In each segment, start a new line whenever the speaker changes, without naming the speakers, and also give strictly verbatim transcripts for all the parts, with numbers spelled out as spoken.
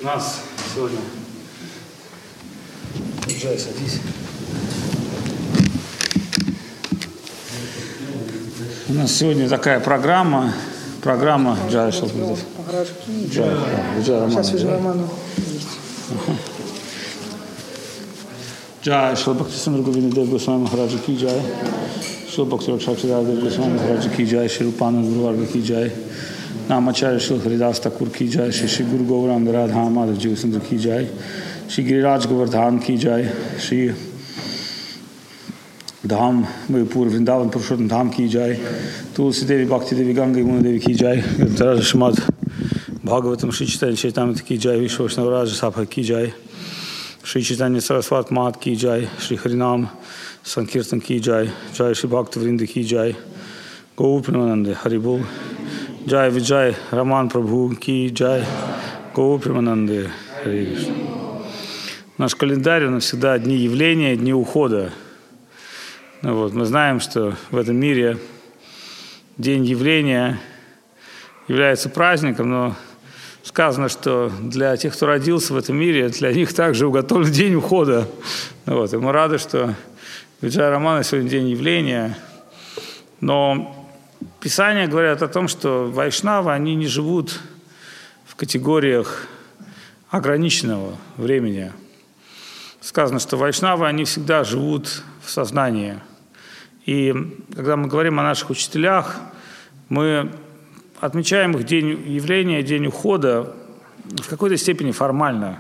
У нас сегодня... Джай, садись. У нас сегодня такая программа. Программа Джай, что будет? Джай, Джай Романа.
Сейчас уже Романа есть.
Джай, Шри Бхактисиндра Говинда Госвами Махараджа ки джай. Шри Бхакти Ракшакшидара Госвами Махараджа ки джай. Шри Рупана Гуру Варга ки джай. Namacharya Shri Haridas Thakur ki jai, Shri Shri Guru Gauranga Radha Madhav Jiva Sundar ki jai, Shri Giriraj Govardhan ki jai, Shri Dham Mayapur Vrindavan Purushottam Dham ki jai, Tulsi Devi Bhakti Devi Ganga Yamuna Devi ki jai, Taraja Shrimad Bhagavatam Shri Chaitanya Charitamrita ki jai, Vishnu Vaishnava Sabha ki jai, Shri Chaitanya Saraswat Mat ki jai, Shri Harinam Sankirtan ki jai, Jai Shri Bhakta Vrinda ki jai, Gaur Premanande Haribol. Джай Виджай Роман Прабху ки джай, Гау Примананде Харе Кришна. Наш календарь, он всегда дни явления, дни ухода. Ну вот, мы знаем, что в этом мире день явления является праздником, но сказано, что для тех, кто родился в этом мире, для них также уготовлен день ухода. Ну вот, и мы рады, что Виджай Романа сегодня день явления, но Писания говорят о том, что вайшнавы, они не живут в категориях ограниченного времени. Сказано, что вайшнавы, они всегда живут в сознании. И когда мы говорим о наших учителях, мы отмечаем их день явления, день ухода в какой-то степени формально.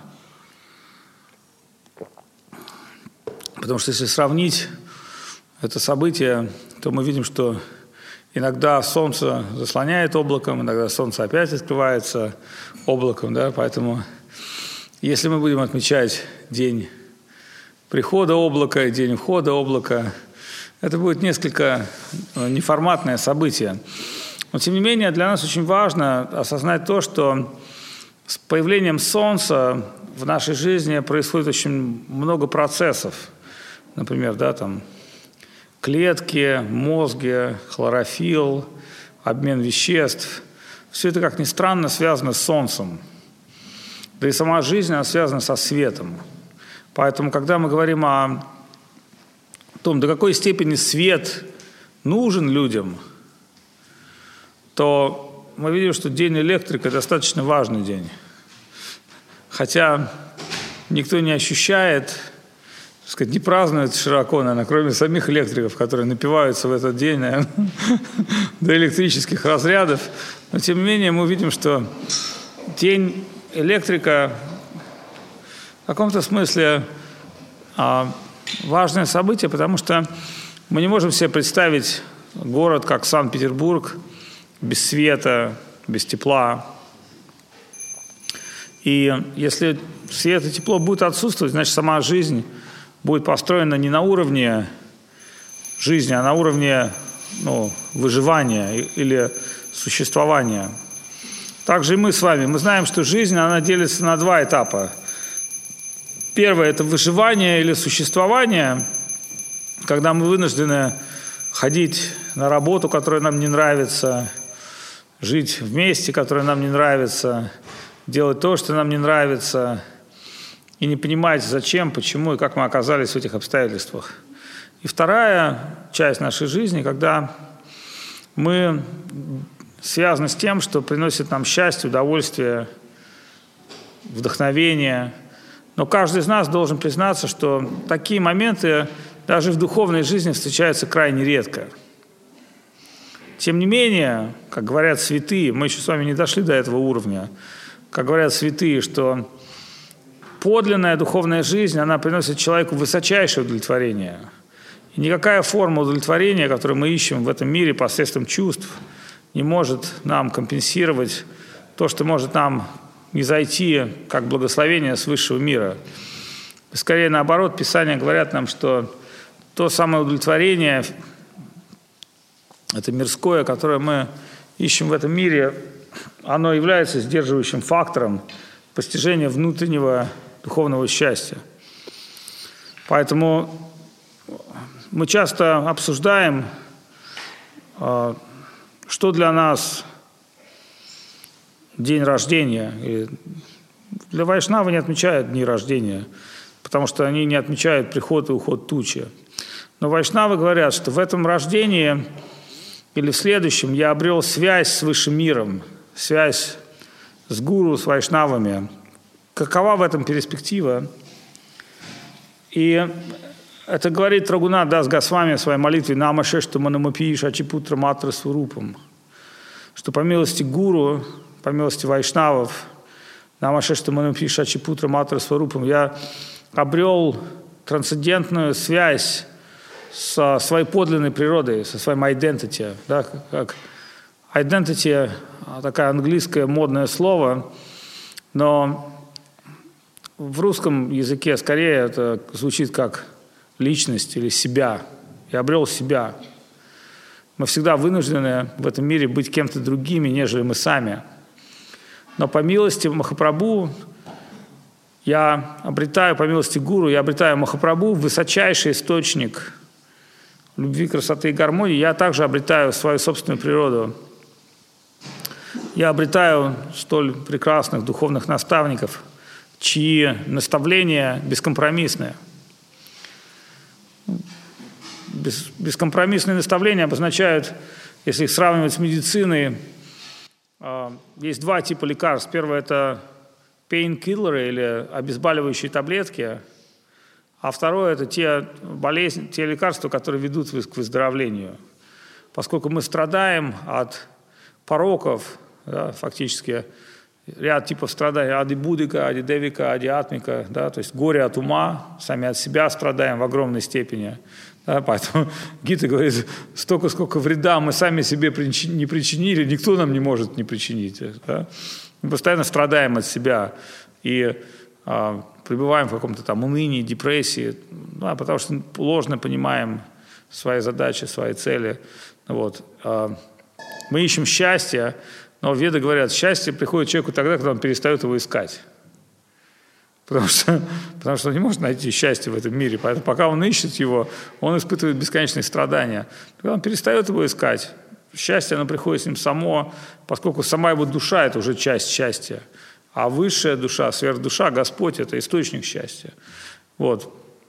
Потому что если сравнить это событие, то мы видим, что иногда солнце заслоняет облаком, иногда солнце опять открывается облаком, да, поэтому если мы будем отмечать день прихода облака и день ухода облака, это будет несколько неформатное событие. Но, тем не менее, для нас очень важно осознать то, что с появлением солнца в нашей жизни происходит очень много процессов. Например, да, там, клетки, мозги, хлорофилл, обмен веществ. Все это, как ни странно, связано с Солнцем. Да и сама жизнь, она связана со светом. Поэтому, когда мы говорим о том, до какой степени свет нужен людям, то мы видим, что день электрика – достаточно важный день. Хотя никто не ощущает, так сказать, не празднуют широко, наверное, кроме самих электриков, которые напиваются в этот день, наверное, до электрических разрядов. Но, тем не менее, мы видим, что день электрика в каком-то смысле важное событие, потому что мы не можем себе представить город, как Санкт-Петербург, без света, без тепла. И если свет и тепло будет отсутствовать, значит, сама жизнь будет построена не на уровне жизни, а на уровне, ну, выживания или существования. Также и мы с вами. Мы знаем, что жизнь, она делится на два этапа. Первое – это выживание или существование, когда мы вынуждены ходить на работу, которая нам не нравится, жить в месте, которое нам не нравится, делать то, что нам не нравится, и не понимать, зачем, почему и как мы оказались в этих обстоятельствах. И вторая часть нашей жизни, когда мы связаны с тем, что приносит нам счастье, удовольствие, вдохновение. Но каждый из нас должен признаться, что такие моменты даже в духовной жизни встречаются крайне редко. Тем не менее, как говорят святые, мы еще с вами не дошли до этого уровня, как говорят святые, что подлинная духовная жизнь, она приносит человеку высочайшее удовлетворение. И никакая форма удовлетворения, которую мы ищем в этом мире посредством чувств, не может нам компенсировать то, что может нам не зайти как благословение с высшего мира. Скорее наоборот, Писания говорят нам, что то самое удовлетворение, это мирское, которое мы ищем в этом мире, оно является сдерживающим фактором постижения внутреннего духовного счастья. Поэтому мы часто обсуждаем, что для нас день рождения, и Для вайшнавы не отмечают дни рождения, потому что они не отмечают приход и уход тучи. Но вайшнавы говорят, что в этом рождении или в следующем я обрел связь с высшим миром, связь с гуру, с вайшнавами. Какова в этом перспектива? И это говорит Рагунат Дас Госвами в своей молитве «Нама шешту манамапи шачипутра матра сварупам», что по милости гуру, по милости вайшнавов, «Нама шешту манамапи шачипутра матра сварупам» я обрел трансцендентную связь со своей подлинной природой, со своим identity. Да, как identity – такое английское модное слово, но в русском языке скорее это звучит как личность или себя. Я обрел себя. Мы всегда вынуждены в этом мире быть кем-то другими, нежели мы сами. Но по милости Махапрабху я обретаю, по милости гуру, я обретаю Махапрабху, высочайший источник любви, красоты и гармонии. Я также обретаю свою собственную природу. Я обретаю столь прекрасных духовных наставников, чьи наставления бескомпромиссные. Бес, бескомпромиссные наставления обозначают, если их сравнивать с медициной, э, есть два типа лекарств. Первое – это painkillers или обезболивающие таблетки, а второе – это те болезни, те лекарства, которые ведут к выздоровлению. Поскольку мы страдаем от пороков, да, фактически ряд типов страданий, ади-будика, ади-девика, ади-атмика, да, то есть горе от ума, сами от себя страдаем в огромной степени. Да, поэтому Гита говорит, столько, сколько вреда мы сами себе не причинили, никто нам не может не причинить. Да. Мы постоянно страдаем от себя и а, пребываем в каком-то там унынии, депрессии, да, потому что ложно понимаем свои задачи, свои цели. Вот. А, мы ищем счастье, но веды говорят, счастье приходит человеку тогда, когда он перестает его искать. Потому что, потому что он не может найти счастье в этом мире. Поэтому пока он ищет его, он испытывает бесконечные страдания. Когда он перестает его искать, счастье, оно приходит с ним само, поскольку сама его душа – это уже часть счастья. А высшая душа, сверхдуша, Господь – это источник счастья. Вот.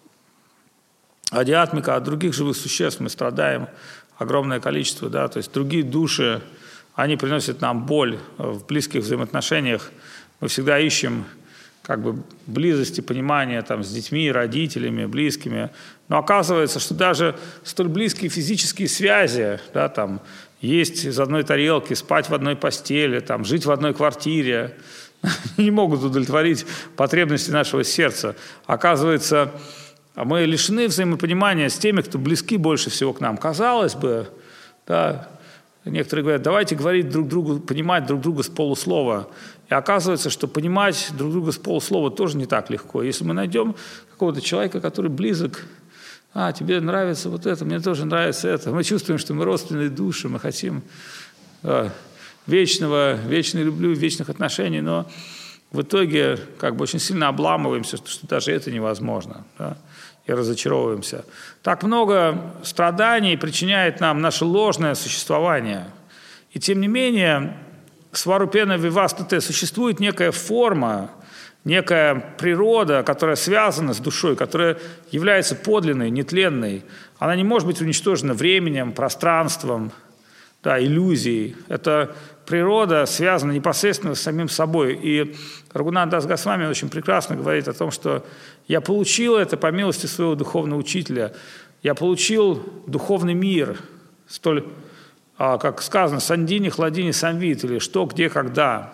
Адиатмика, от других живых существ мы страдаем огромное количество, да, то есть другие души, они приносят нам боль в близких взаимоотношениях. Мы всегда ищем как бы близости, понимания там, с детьми, родителями, близкими. Но оказывается, что даже столь близкие физические связи, да, там, есть из одной тарелки, спать в одной постели, там, жить в одной квартире, не могут удовлетворить потребности нашего сердца. Оказывается, мы лишены взаимопонимания с теми, кто близки больше всего к нам. Казалось бы, да, некоторые говорят, давайте говорить друг другу, понимать друг друга с полуслова. И оказывается, что понимать друг друга с полуслова тоже не так легко. Если мы найдем какого-то человека, который близок, а, тебе нравится вот это, мне тоже нравится это. Мы чувствуем, что мы родственные души, мы хотим а, вечного, вечной любви, вечных отношений, но в итоге как бы очень сильно обламываемся, что даже это невозможно, да, и разочаровываемся. Так много страданий причиняет нам наше ложное существование. И тем не менее, сварупена вивастате, существует некая форма, некая природа, которая связана с душой, которая является подлинной, нетленной. Она не может быть уничтожена временем, пространством, да, иллюзией. Это природа связана непосредственно с самим собой. И Рагунат Дас Госвами очень прекрасно говорит о том, что я получил это по милости своего духовного учителя. Я получил духовный мир, столь, как сказано, сандини, хладини, самвит, или что, где, когда.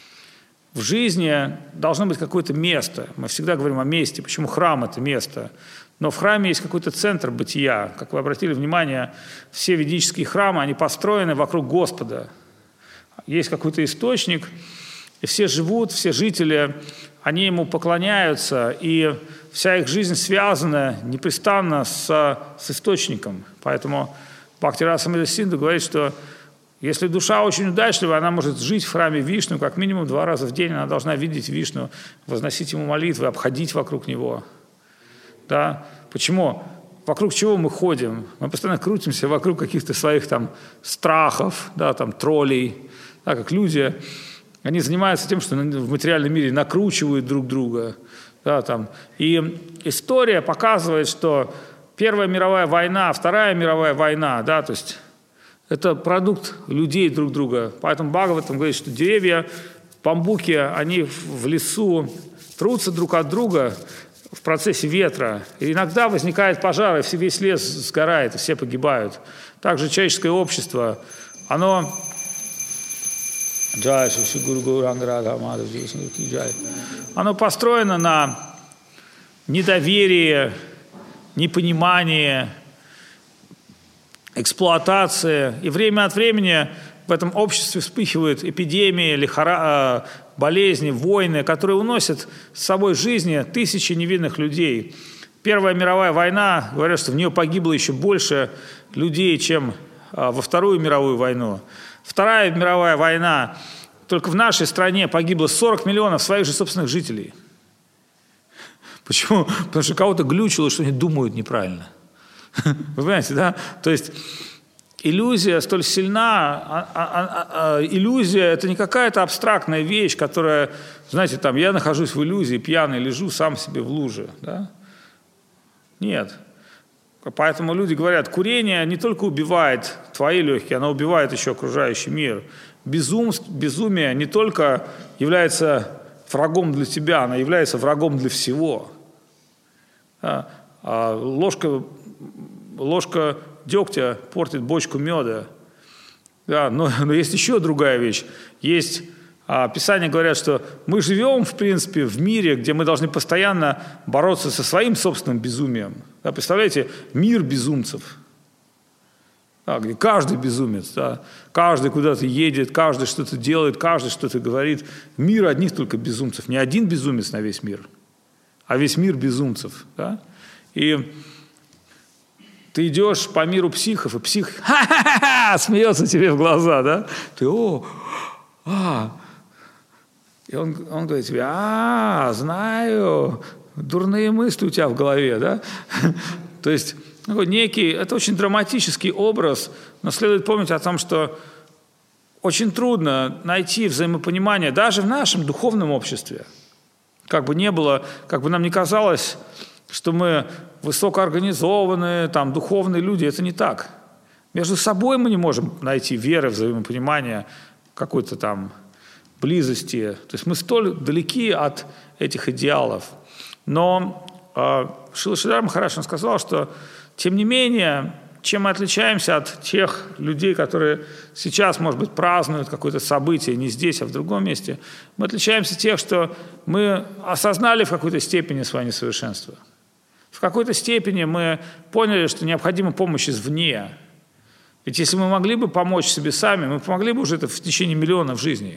В жизни должно быть какое-то место. Мы всегда говорим о месте. Почему храм – это место? Но в храме есть какой-то центр бытия. Как вы обратили внимание, все ведические храмы, они построены вокруг Господа. Есть какой-то источник, и все живут, все жители, они ему поклоняются, и вся их жизнь связана непрестанно с, с источником. Поэтому Бхакти-раса Самрита Синду говорит, что если душа очень удачлива, она может жить в храме Вишну, как минимум два раза в день она должна видеть Вишну, возносить ему молитвы, обходить вокруг него. Да? Почему? Вокруг чего мы ходим? Мы постоянно крутимся вокруг каких-то своих там страхов, да, там, троллей, да, как люди. Они занимаются тем, что в материальном мире накручивают друг друга. Да, там. И история показывает, что Первая мировая война, Вторая мировая война, да, то есть это продукт людей друг друга. Поэтому Бхагаватам говорит, что деревья, бамбуки, они в лесу трутся друг от друга в процессе ветра. И иногда возникает пожар, и весь лес сгорает, и все погибают. Также человеческое общество, оно... Оно построено на недоверии, непонимании, эксплуатации. И время от времени в этом обществе вспыхивают эпидемии, лихора... болезни, войны, которые уносят с собой жизни тысячи невинных людей. Первая мировая война, говорят, что в нее погибло еще больше людей, чем во Вторую мировую войну. Вторая мировая война, только в нашей стране погибло сорок миллионов своих же собственных жителей. Почему? Потому что кого-то глючило, что они думают неправильно. Вы понимаете, да? То есть иллюзия столь сильна, а, а, а, иллюзия – это не какая-то абстрактная вещь, которая, знаете, там, я нахожусь в иллюзии, пьяный лежу сам себе в луже, да? Нет. Поэтому люди говорят, курение не только убивает твои легкие, оно убивает еще окружающий мир. Безумство, безумие не только является врагом для тебя, оно является врагом для всего. А, а ложка, ложка дегтя портит бочку меда. Да, но, но есть еще другая вещь. Есть, а, Писания говорят, что мы живем, в принципе, в мире, где мы должны постоянно бороться со своим собственным безумием. Да, представляете, мир безумцев. Да, где каждый безумец, да, каждый куда-то едет, каждый что-то делает, каждый что-то говорит. Мир одних только безумцев. Не один безумец на весь мир, а весь мир безумцев. Да? И ты идешь по миру психов, и псих ха-ха-ха, смеется тебе в глаза, да? Ты, о, а. И он, он говорит тебе, а, знаю, дурные мысли у тебя в голове, да? То есть некий, это очень драматический образ, но следует помнить о том, что очень трудно найти взаимопонимание даже в нашем духовном обществе. Как бы не было, как бы нам не казалось, что мы высокоорганизованные, там, духовные люди, это не так. Между собой мы не можем найти веры, взаимопонимания, какой-то там близости. То есть мы столь далеки от этих идеалов. Но э, Шрила Шридхар Махарадж сказал, что тем не менее, чем мы отличаемся от тех людей, которые сейчас, может быть, празднуют какое-то событие не здесь, а в другом месте, мы отличаемся тем, что мы осознали в какой-то степени свое несовершенство. В какой-то степени мы поняли, что необходима помощь извне. Ведь если мы могли бы помочь себе сами, мы помогли бы уже это в течение миллионов жизней.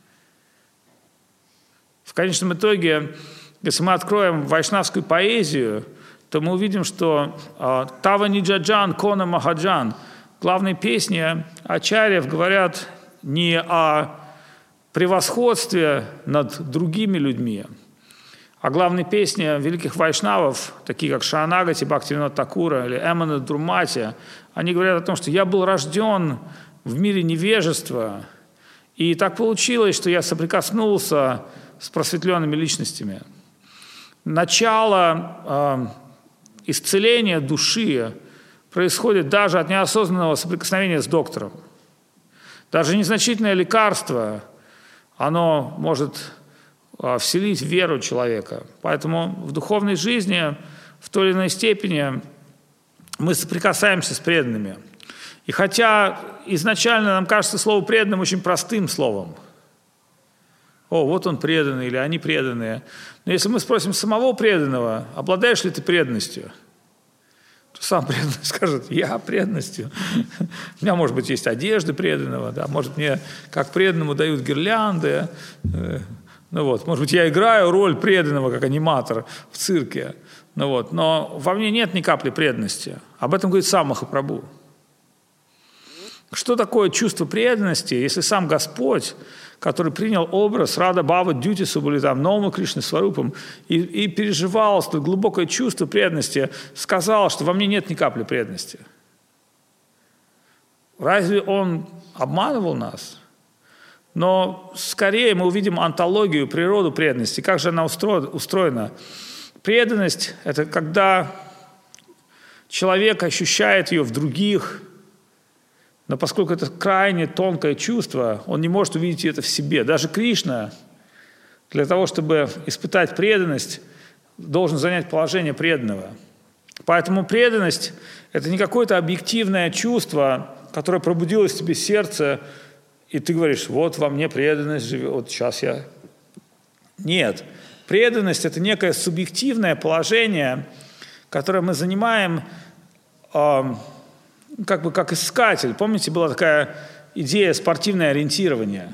В конечном итоге, если мы откроем вайшнавскую поэзию, то мы увидим, что «Тава Ниджаджан, Кона Махаджан» главные песни ачарьев говорят не о превосходстве над другими людьми, а главные песни великих вайшнавов, такие как Шаранагати, Бхактивинода Такура или Эмана Друмати, они говорят о том, что я был рожден в мире невежества, и так получилось, что я соприкоснулся с просветленными личностями. Начало э, исцеления души происходит даже от неосознанного соприкосновения с доктором. Даже незначительное лекарство, оно может вселить веру человека. Поэтому в духовной жизни в той или иной степени мы соприкасаемся с преданными. И хотя изначально нам кажется слово «преданным» очень простым словом, о, вот он преданный или они преданные, но если мы спросим самого преданного, обладаешь ли ты преданностью, то сам преданный скажет, я преданностью. У меня, может быть, есть одежда преданного, да, может, мне как преданному дают гирлянды. Ну вот, может быть, я играю роль преданного, как аниматор в цирке. Ну вот, но во мне нет ни капли преданности. Об этом говорит сам Махапрабху. Что такое чувство преданности, если сам Господь, который принял образ Рада Бхава Дьютису, или там Ному Кришны Сварупам, и, и переживал столь глубокое чувство преданности, сказал, что во мне нет ни капли преданности? Разве он обманывал нас? Но скорее мы увидим онтологию, природу преданности, как же она устроена. Преданность – это когда человек ощущает ее в других, но поскольку это крайне тонкое чувство, он не может увидеть это в себе. Даже Кришна для того, чтобы испытать преданность, должен занять положение преданного. Поэтому преданность – это не какое-то объективное чувство, которое пробудилось в тебе сердце, и ты говоришь, вот во мне преданность живет, вот сейчас я… Нет. Преданность – это некое субъективное положение, которое мы занимаем э, как бы как искатель. Помните, была такая идея спортивное ориентирование.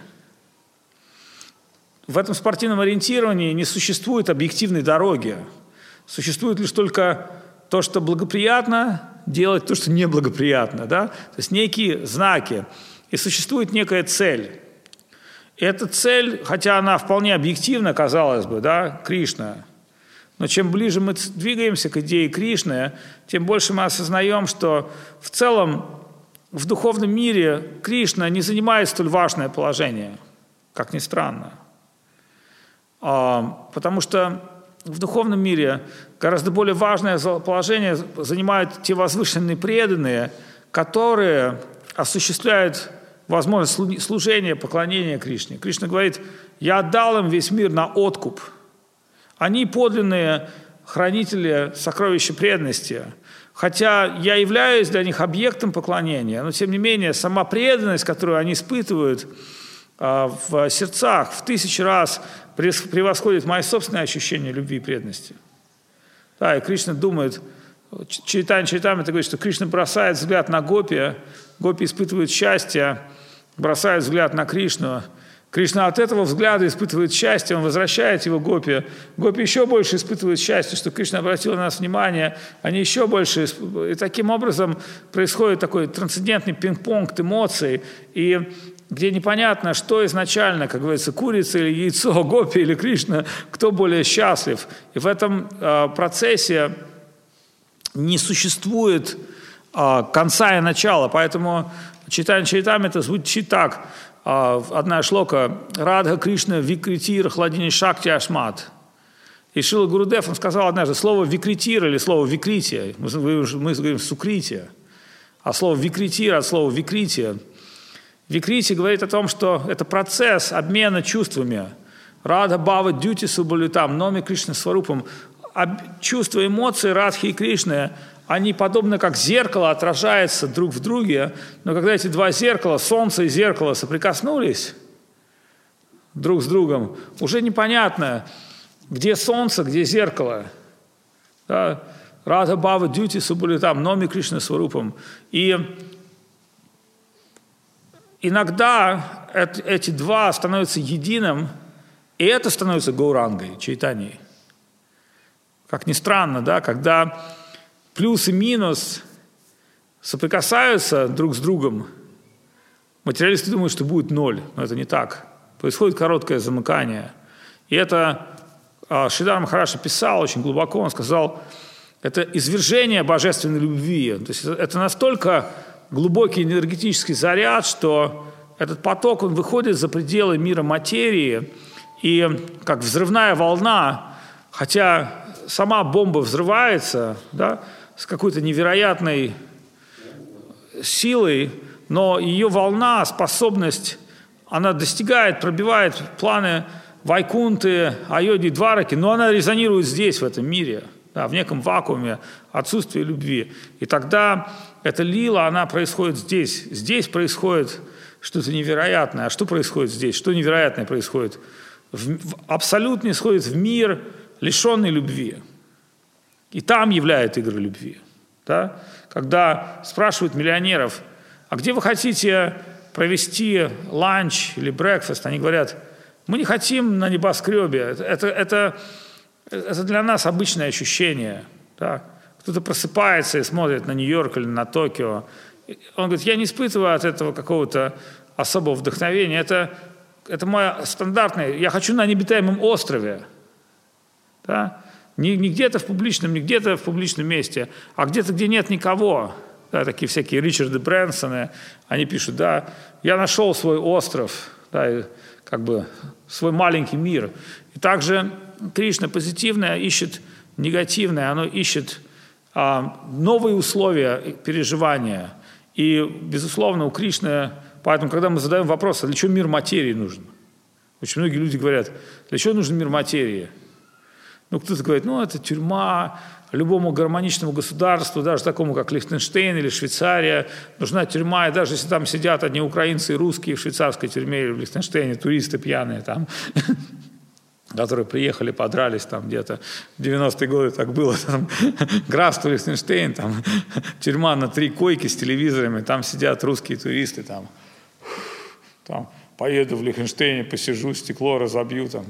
В этом спортивном ориентировании не существует объективной дороги. Существует лишь только то, что благоприятно, делать то, что неблагоприятно. Да? То есть некие знаки. И существует некая цель. И эта цель, хотя она вполне объективна, казалось бы, да, Кришна, но чем ближе мы двигаемся к идее Кришны, тем больше мы осознаем, что в целом в духовном мире Кришна не занимает столь важное положение, как ни странно. Потому что в духовном мире гораздо более важное положение занимают те возвышенные преданные, которые осуществляют возможность служения, поклонения Кришне. Кришна говорит, я отдал им весь мир на откуп. Они подлинные хранители сокровища преданности. Хотя я являюсь для них объектом поклонения, но тем не менее сама преданность, которую они испытывают в сердцах, в тысячи раз превосходит мои собственные ощущения любви и преданности. Да, и Кришна думает, Чайтанья Чаритамрита говорит, что Кришна бросает взгляд на гопи, гопи испытывают счастье, бросает взгляд на Кришну. Кришна от этого взгляда испытывает счастье, он возвращает его гопи. Гопи еще больше испытывают счастье, что Кришна обратил на нас внимание, они еще больше. И таким образом происходит такой трансцендентный пинг-понг эмоций, и где непонятно, что изначально, как говорится, курица или яйцо, гопи или Кришна, кто более счастлив. И в этом э, процессе не существует э, конца и начала, поэтому Чайтанья Чаритамрита звучит так. Э, одна шлока «Радха Кришна викритир хладини шакти ашмат». И Шрила Гурудев, он сказал однажды, слово «викритир» или слово «викрития», мы, мы говорим «сукрития», а слово «викритир» от слова «викрития». Викрити говорит о том, что это процесс обмена чувствами. Радха Бхава Дьюти Субалютам, Номи Кришна Сварупам. Чувства, эмоции Радхи и Кришны, они подобно как зеркало отражаются друг в друге, но когда эти два зеркала, солнце и зеркало, соприкоснулись друг с другом, уже непонятно, где солнце, где зеркало. Да? Радха Бхава Дьюти Субалютам, Номи Кришна Сварупам. И иногда эти два становятся единым, и это становится Гаурангой, Чайтаньей. Как ни странно, да, когда плюс и минус соприкасаются друг с другом, материалисты думают, что будет ноль, но это не так. Происходит короткое замыкание. И это Шридхар Махарадж писал очень глубоко, он сказал, это извержение божественной любви. То есть это настолько глубокий энергетический заряд, что этот поток, он выходит за пределы мира материи, и как взрывная волна, хотя сама бомба взрывается, да, с какой-то невероятной силой, но ее волна, способность, она достигает, пробивает планы Вайкунты, Айоди, Двараки, но она резонирует здесь, в этом мире, да, в неком вакууме отсутствия любви. И тогда эта лила, она происходит здесь. Здесь происходит что-то невероятное. А что происходит здесь? Что невероятное происходит? В, в, абсолют не сходит в мир, лишенный любви. И там являет игры любви. Да? Когда спрашивают миллионеров, а где вы хотите провести ланч или брекфаст, они говорят, мы не хотим на небоскребе. Это, это, это для нас обычное ощущение. Да? Кто-то просыпается и смотрит на Нью-Йорк или на Токио. Он говорит, я не испытываю от этого какого-то особого вдохновения. Это, это мое стандартное. Я хочу на необитаемом острове. Да? Не, не где-то в публичном, не где-то в публичном месте, а где-то, где нет никого. Да, такие всякие Ричарды Брэнсоны, они пишут, да, я нашел свой остров. да, и как бы свой маленький мир. И также Кришна позитивное ищет негативное, оно ищет а, новые условия переживания. И, безусловно, у Кришны, поэтому, когда мы задаем вопрос, а для чего мир материи нужен? Очень многие люди говорят, для чего нужен мир материи? Ну, кто-то говорит, ну, это тюрьма, любому гармоничному государству, даже такому, как Лихтенштейн или Швейцария, нужна тюрьма, и даже если там сидят одни украинцы и русские в швейцарской тюрьме или в Лихтенштейне, туристы пьяные там, которые приехали, подрались там где-то в девяностые годы, так было, там, графство Лихтенштейн, там, тюрьма на три койки с телевизорами, там сидят русские туристы, там, там поеду в Лихтенштейне, посижу, стекло разобью, там,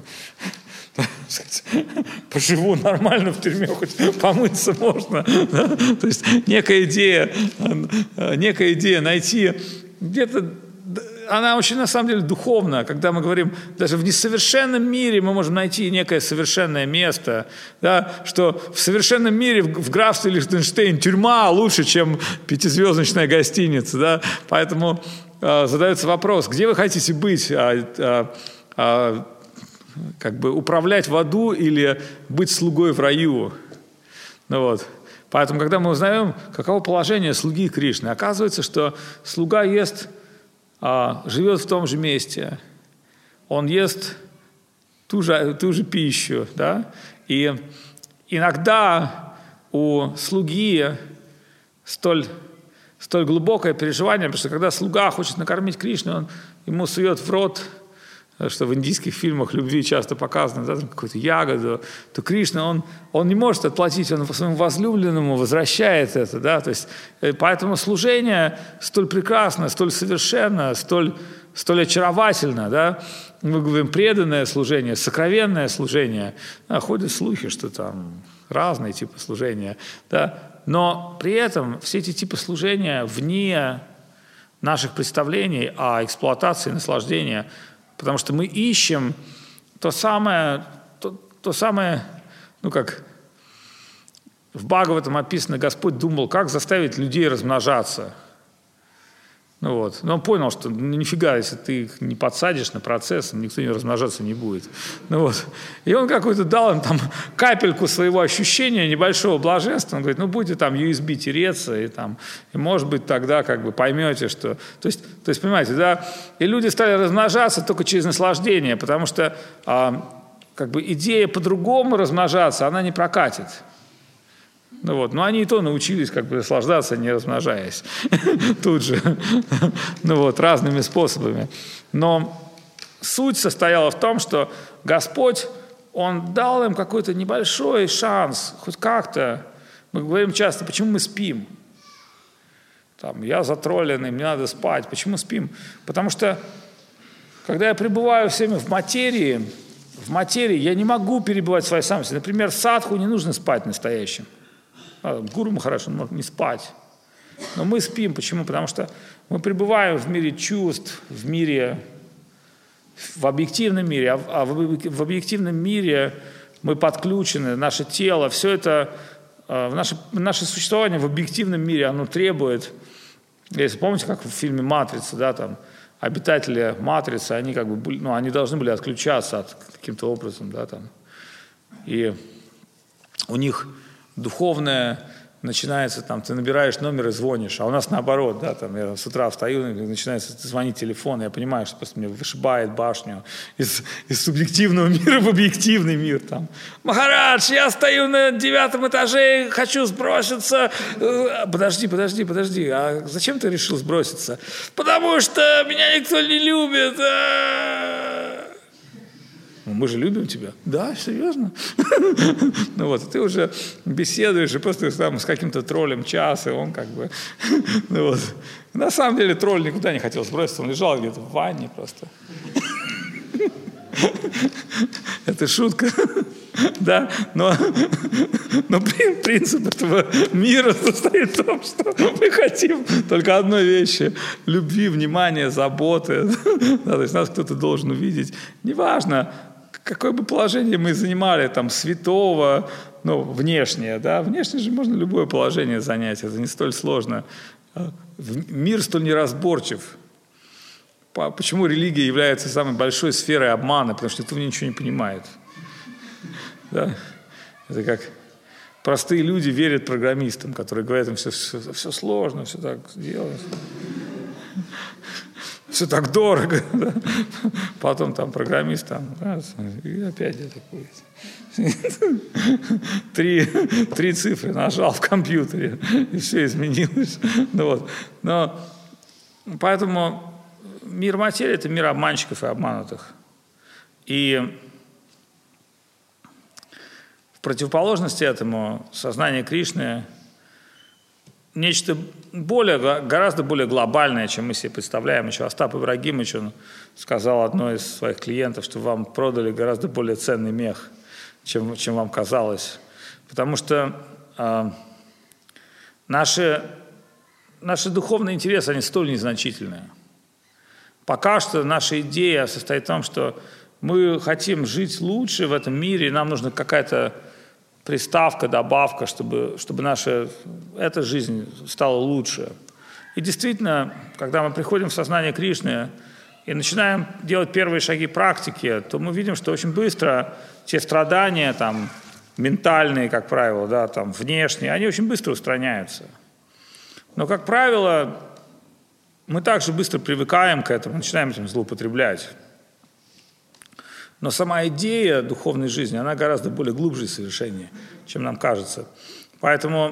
поживу нормально в тюрьме, хоть помыться можно. Да? То есть некая идея, некая идея найти где-то, она очень на самом деле духовная, когда мы говорим, даже в несовершенном мире мы можем найти некое совершенное место, да? Что в совершенном мире в графстве Лихтенштейн тюрьма лучше, чем пятизвездочная гостиница, да? Поэтому э, задается вопрос, где вы хотите быть, а, а, а, как бы управлять в аду или быть слугой в раю. Ну вот. Поэтому, когда мы узнаем, каково положение слуги Кришны, оказывается, что слуга ест, а, живет в том же месте, он ест ту же, ту же пищу, да? И иногда у слуги столь, столь глубокое переживание, потому что когда слуга хочет накормить Кришну, он ему сует в рот, что в индийских фильмах любви часто показано, да, какую-то ягоду, то Кришна, он, он не может отплатить, он своему возлюбленному возвращает это. Да, то есть, поэтому служение столь прекрасно, столь совершенно, столь, столь очаровательно. Да, мы говорим преданное служение, сокровенное служение. Да, ходят слухи, что там разные типы служения. Да, но при этом все эти типы служения вне наших представлений о эксплуатации, наслаждения. Потому что мы ищем то самое, то, то самое, ну как в Бхагаватам описано, Господь думал, как заставить людей размножаться. Ну вот. Но он понял, что ну, нифига, если ты их не подсадишь на процесс, никто не размножаться не будет. Ну вот. И он какой-то дал им там капельку своего ощущения, небольшого блаженства. Он говорит, ну будете там ю эс би тереться, и, там, и может быть тогда как бы поймете, что... То есть, то есть понимаете, да? И люди стали размножаться только через наслаждение, потому что а, как бы идея по-другому размножаться, она не прокатит. Ну вот, но они и то научились как бы наслаждаться, не размножаясь тут же, ну вот, разными способами. Но суть состояла в том, что Господь, Он дал им какой-то небольшой шанс, хоть как-то. Мы говорим часто, почему мы спим? Там, я затролленный, мне надо спать. Почему спим? Потому что, когда я пребываю всеми в материи, в материи я не могу перебывать в своей самости. Например, садху не нужно спать настоящим. Гуру Махарадж, он может не спать. Но мы спим. Почему? Потому что мы пребываем в мире чувств, в мире, в объективном мире. А в объективном мире мы подключены, наше тело, все это, наше, наше существование в объективном мире, оно требует, если помните, как в фильме «Матрица», да, там, обитатели Матрицы, они как бы, ну, они должны были отключаться от каким-то образом, да, там. И у них духовное начинается, там, ты набираешь номер и звонишь, а у нас наоборот, да, там, я с утра встаю, начинается звонить телефон, я понимаю, что просто меня вышибает башню из, из субъективного мира в объективный мир, там. Махарадж, я стою на девятом этаже, хочу сброситься. Подожди, подожди, подожди, а зачем ты решил сброситься? Потому что меня никто не любит. Мы же любим тебя. Да, серьезно? Ну вот, ты уже беседуешь, и просто там с каким-то троллем час, и он как бы... Ну вот. На самом деле тролль никуда не хотел сброситься, он лежал где-то в ванне просто. Это шутка. Да, но, но принцип этого мира состоит в том, что мы хотим только одной вещи – любви, внимания, заботы. Да, то есть нас кто-то должен увидеть. Неважно, какое бы положение мы занимали, там, святого, ну, внешнее, да, внешне же можно любое положение занять, это не столь сложно. Мир столь неразборчив.
почему религия является самой большой сферой обмана, потому что этого ничего не понимает. Да? Это как простые люди верят программистам, которые говорят им, все, все, все сложно, все так делать, все так дорого. Да? Потом там программист там, раз, и опять я такой. Три, три цифры нажал в компьютере, и все изменилось. Ну, вот. Но, поэтому мир материи – это мир обманщиков и обманутых. И в противоположности этому сознание Кришны – нечто более, гораздо более глобальное, чем мы себе представляем. Еще Остап Ибрагимович, он сказал одной из своих клиентов, что вам продали гораздо более ценный мех, чем, чем вам казалось. Потому что э, наши, наши духовные интересы, они столь незначительные. Пока что наша идея состоит в том, что мы хотим жить лучше в этом мире, и нам нужна какая-то приставка, добавка, чтобы, чтобы наша эта жизнь стала лучше. И действительно, когда мы приходим в сознание Кришны и начинаем делать первые шаги практики, то мы видим, что очень быстро те страдания, там, ментальные, как правило, да, там, внешние, они очень быстро устраняются. Но, как правило, мы также быстро привыкаем к этому, начинаем этим злоупотреблять. Но сама идея духовной жизни, она гораздо более глубже и совершеннее, чем нам кажется. Поэтому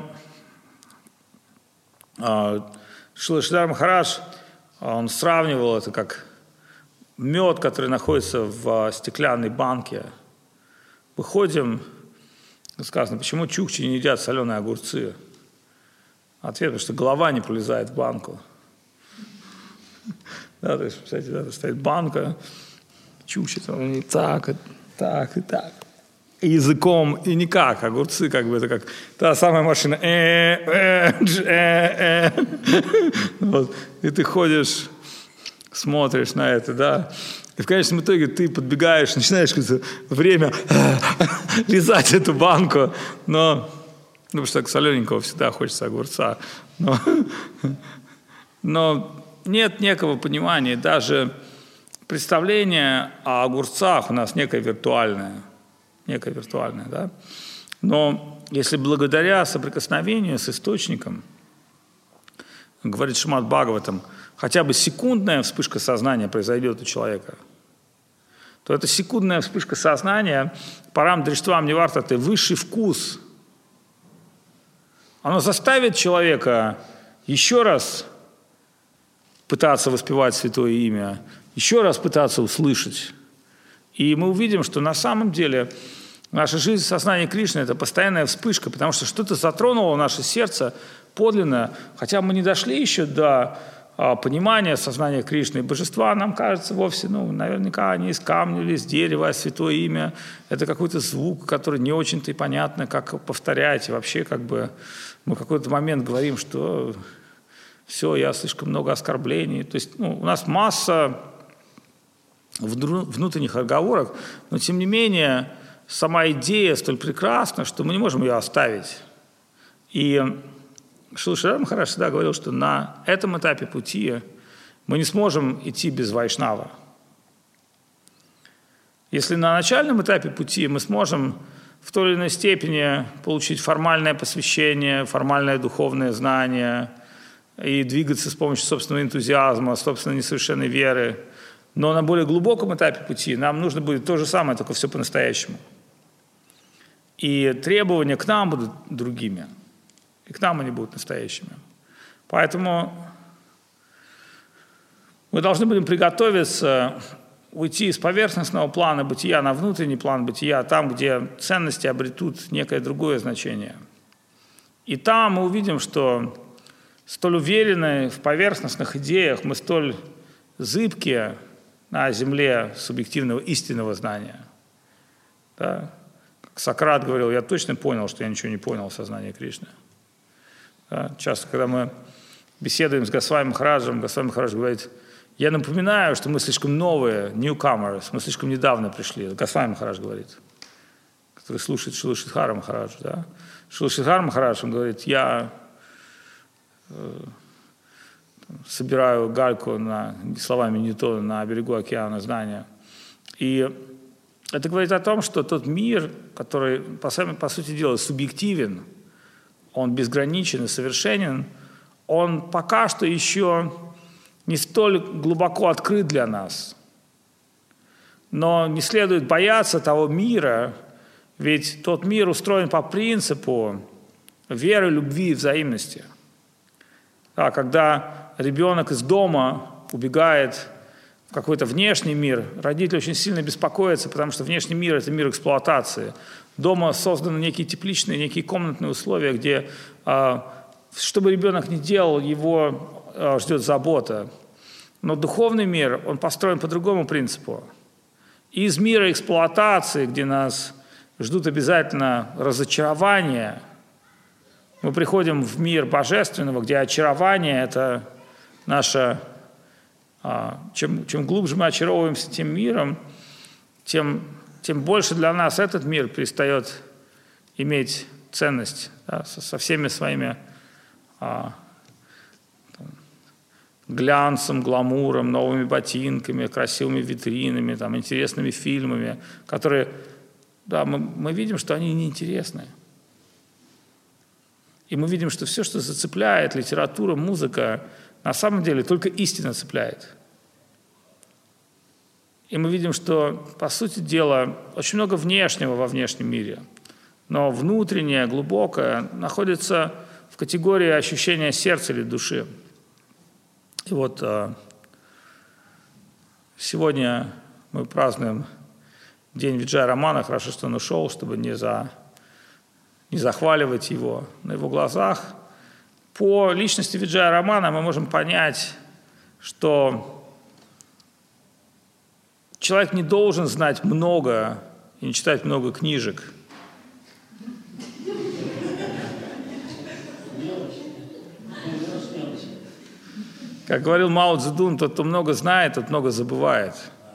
э, Шрила Шридар Махарадж, он сравнивал это как мед, который находится в стеклянной банке. Выходим, сказано, почему чукчи не едят соленые огурцы? Ответ, потому что голова не пролезает в банку. Да, то есть, кстати, да, стоит банка, чукчи, и так, и так, и так. И языком, и никак. Огурцы, как бы, это как та самая машина. Э, э, э, э. Вот. И ты ходишь, смотришь на это, да. И в конечном итоге ты подбегаешь, начинаешь какое-то время лизать эту банку. Но, ну, потому что так солененького всегда хочется огурца. Но, но нет некого понимания, даже представление о огурцах у нас некое виртуальное, некое виртуальное, да. Но если благодаря соприкосновению с источником, говорит Шримад Бхагаватам, хотя бы секундная вспышка сознания произойдет у человека, то эта секундная вспышка сознания, парам дриштвам нивартате, высший вкус, оно заставит человека еще раз пытаться воспевать святое имя, еще раз пытаться услышать. И мы увидим, что на самом деле наша жизнь в сознании Кришны – это постоянная вспышка, потому что что-то затронуло наше сердце подлинно, хотя мы не дошли еще до а, понимания сознания Кришны и божества, нам кажется вовсе, ну, наверняка они из камня или из дерева, а святое имя – это какой-то звук, который не очень-то и понятно, как повторять. И вообще, как бы, мы в какой-то момент говорим, что все, я слишком много оскорблений. То есть, ну, у нас масса внутренних отговорок, но тем не менее сама идея столь прекрасна, что мы не можем ее оставить. И Шрила Шридар Махарадж всегда говорил, что на этом этапе пути мы не сможем идти без вайшнава. Если на начальном этапе пути мы сможем в той или иной степени получить формальное посвящение, формальное духовное знание и двигаться с помощью собственного энтузиазма, собственной несовершенной веры, но на более глубоком этапе пути нам нужно будет то же самое, только все по-настоящему. И требования к нам будут другими. И к нам они будут настоящими. Поэтому мы должны будем приготовиться уйти из поверхностного плана бытия на внутренний план бытия, там, где ценности обретут некое другое значение. И там мы увидим, что столь уверенные в поверхностных идеях мы столь зыбкие на земле субъективного истинного знания. Да? Как Сократ говорил, я точно понял, что я ничего не понял в сознании Кришны. Да? Часто, когда мы беседуем с Госвами Махараджем, Госвами Махарадж говорит, я напоминаю, что мы слишком новые, newcomers, мы слишком недавно пришли. Госвами Махарадж говорит, который слушает Шрила Шридхара Махараджа. Да? Шрила Шридхар Махарадж, он говорит, я... собираю гальку на, словами Ньютона на берегу океана знания. И это говорит о том, что тот мир, который, по, по сути дела, субъективен, он безграничен и совершенен, он пока что еще не столь глубоко открыт для нас. Но не следует бояться того мира, ведь тот мир устроен по принципу веры, любви и взаимности. Да, когда ребенок из дома убегает в какой-то внешний мир, родители очень сильно беспокоятся, потому что внешний мир – это мир эксплуатации. Дома созданы некие тепличные, некие комнатные условия, где, что бы ребенок ни делал, его ждет забота. Но духовный мир, он построен по другому принципу. Из мира эксплуатации, где нас ждут обязательно разочарования, мы приходим в мир божественного, где очарование – это наша… Чем, чем глубже мы очаровываемся тем миром, тем, тем больше для нас этот мир перестает иметь ценность, да, со, со всеми своими а, там, глянцем, гламуром, новыми ботинками, красивыми витринами, там, интересными фильмами, которые, да, мы, мы видим, что они неинтересны. И мы видим, что все, что зацепляет, литература, музыка, на самом деле только истина цепляет. И мы видим, что, по сути дела, очень много внешнего во внешнем мире, но внутреннее, глубокое находится в категории ощущения сердца или души. И вот сегодня мы празднуем День Виджая Рамана. Хорошо, что он ушел, чтобы не, за, не захваливать его. На его глазах по личности Виджая Рамана мы можем понять, что человек не должен знать много и не читать много книжек. Как говорил Мао Цзэдун, тот, кто много знает, тот много забывает.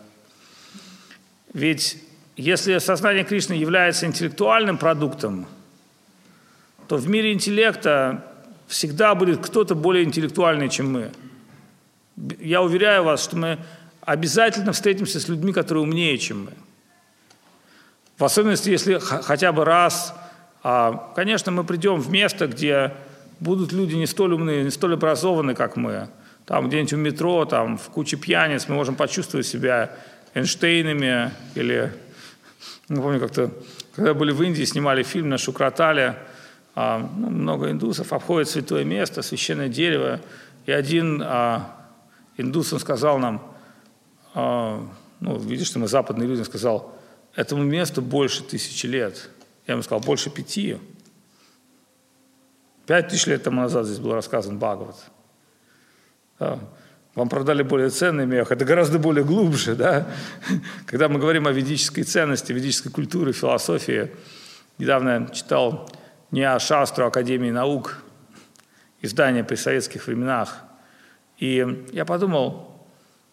Ведь если сознание Кришны является интеллектуальным продуктом, то в мире интеллекта всегда будет кто-то более интеллектуальный, чем мы. Я уверяю вас, что мы обязательно встретимся с людьми, которые умнее, чем мы. В особенности, если хотя бы раз, конечно, мы придем в место, где будут люди не столь умные, не столь образованные, как мы. Там где-нибудь в метро, там в куче пьяниц мы можем почувствовать себя Эйнштейнами или, не помню, как-то, когда были в Индии, снимали фильм на Шукратале, а, ну, много индусов обходят святое место, священное дерево, и один а, индус, он сказал нам, а, ну, видишь, что мы западные люди, он сказал, этому месту больше тысячи лет. Я ему сказал, больше пяти. Пять тысяч лет тому назад здесь был рассказан Бхагават. Да. Вам продали более ценный мех, это гораздо более глубже, да? Когда мы говорим о ведической ценности, ведической культуре, философии, недавно читал Ня Шастру Академии наук, издание при советских временах, и я подумал,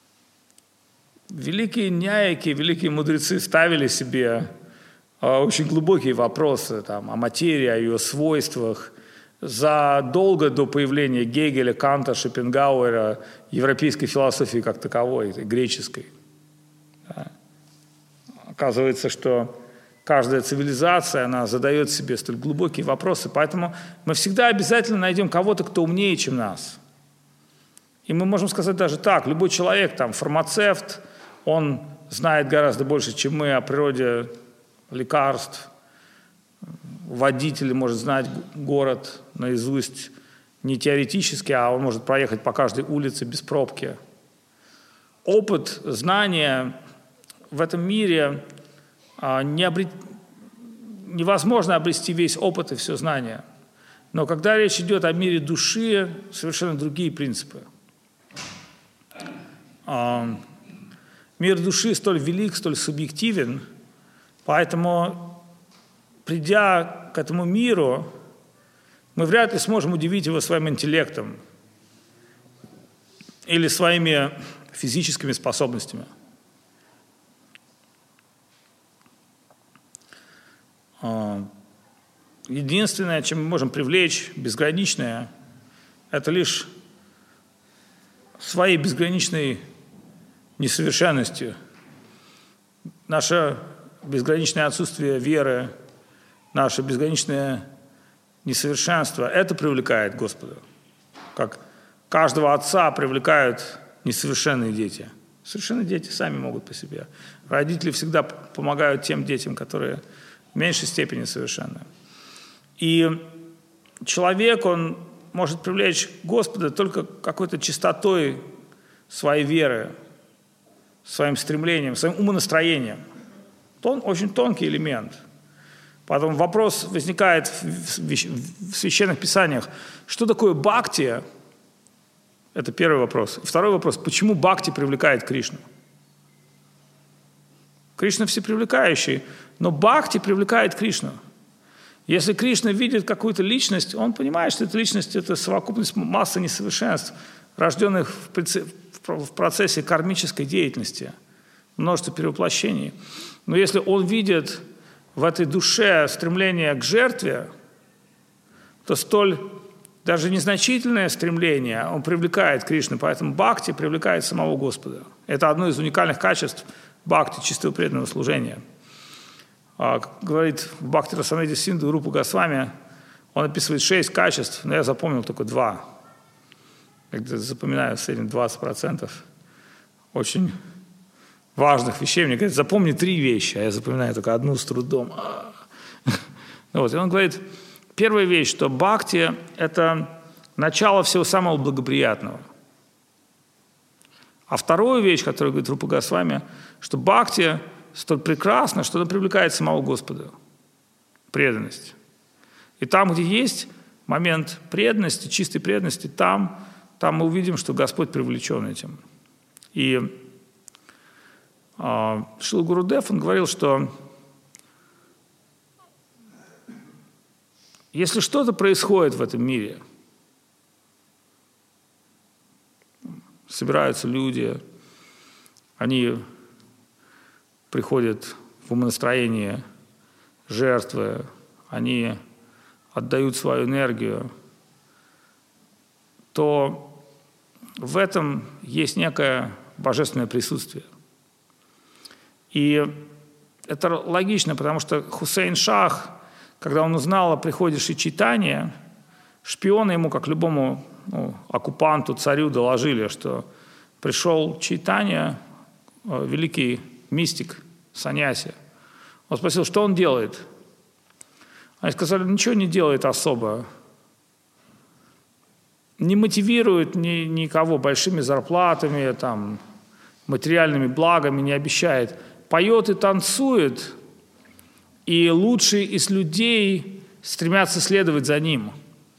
великие няйки, великие мудрецы ставили себе очень глубокие вопросы там, о материи, о ее свойствах, задолго до появления Гегеля, Канта, Шопенгауэра, европейской философии как таковой, греческой. Да. Оказывается, что каждая цивилизация, она задает себе столь глубокие вопросы, поэтому мы всегда обязательно найдем кого-то, кто умнее, чем нас. И мы можем сказать даже так, любой человек, там, фармацевт, он знает гораздо больше, чем мы, о природе лекарств. Водитель может знать город наизусть не теоретически, а он может проехать по каждой улице без пробки. Опыт, знания в этом мире не обрет... невозможно обрести весь опыт и все знания. Но когда речь идет о мире души, совершенно другие принципы. Мир души столь велик, столь субъективен, поэтому, придя к этому миру, мы вряд ли сможем удивить его своим интеллектом или своими физическими способностями. Единственное, чем мы можем привлечь безграничное, это лишь своей безграничной несовершенностью, наше безграничное отсутствие веры, наше безграничное несовершенство, это привлекает Господа. Как каждого отца привлекают несовершенные дети. Совершенные дети сами могут по себе. Родители всегда помогают тем детям, которые в меньшей степени совершенны. И человек, он может привлечь Господа только какой-то чистотой своей веры, своим стремлением, своим умонастроением. Он очень тонкий элемент. Потом вопрос возникает в священных писаниях, что такое бхакти? Это первый вопрос. Второй вопрос, почему бхакти привлекает Кришну? Кришна всепривлекающий, но бхакти привлекает Кришну. Если Кришна видит какую-то личность, он понимает, что эта личность – это совокупность массы несовершенств, рожденных в процессе кармической деятельности, множество перевоплощений. Но если он видит в этой душе стремление к жертве, то столь даже незначительное стремление он привлекает Кришну, поэтому бхакти привлекает самого Господа. Это одно из уникальных качеств бхакти, чистого преданного служения. Как говорит в Бхакти Расамрида Синду Рупа Госвами, он описывает шесть качеств, но я запомнил только два. Я запоминаю в среднем двадцать процентов очень важных вещей. Мне говорят, запомни три вещи, а я запоминаю только одну с трудом. Вот. И он говорит, первая вещь, что бхакти – это начало всего самого благоприятного. А вторую вещь, которую говорит Рупа Госвами, что бхакти столь прекрасно, что она привлекает самого Господа. Преданность. И там, где есть момент преданности, чистой преданности, там, там мы увидим, что Господь привлечен этим. И э, Шрила Гурудев, он говорил, что если что-то происходит в этом мире, собираются люди, они приходят в умонастроение жертвы, они отдают свою энергию, то в этом есть некое божественное присутствие. И это логично, потому что Хусейн Шах, когда он узнал о приходе Шри Чайтаньи, шпионы ему, как любому ну, оккупанту, царю, доложили, что пришел Чайтанья, великий мистик, саньяси. Он спросил, что он делает. Они сказали, ничего не делает особо. Не мотивирует ни, никого большими зарплатами, там, материальными благами, не обещает. Поет и танцует, и лучшие из людей стремятся следовать за ним.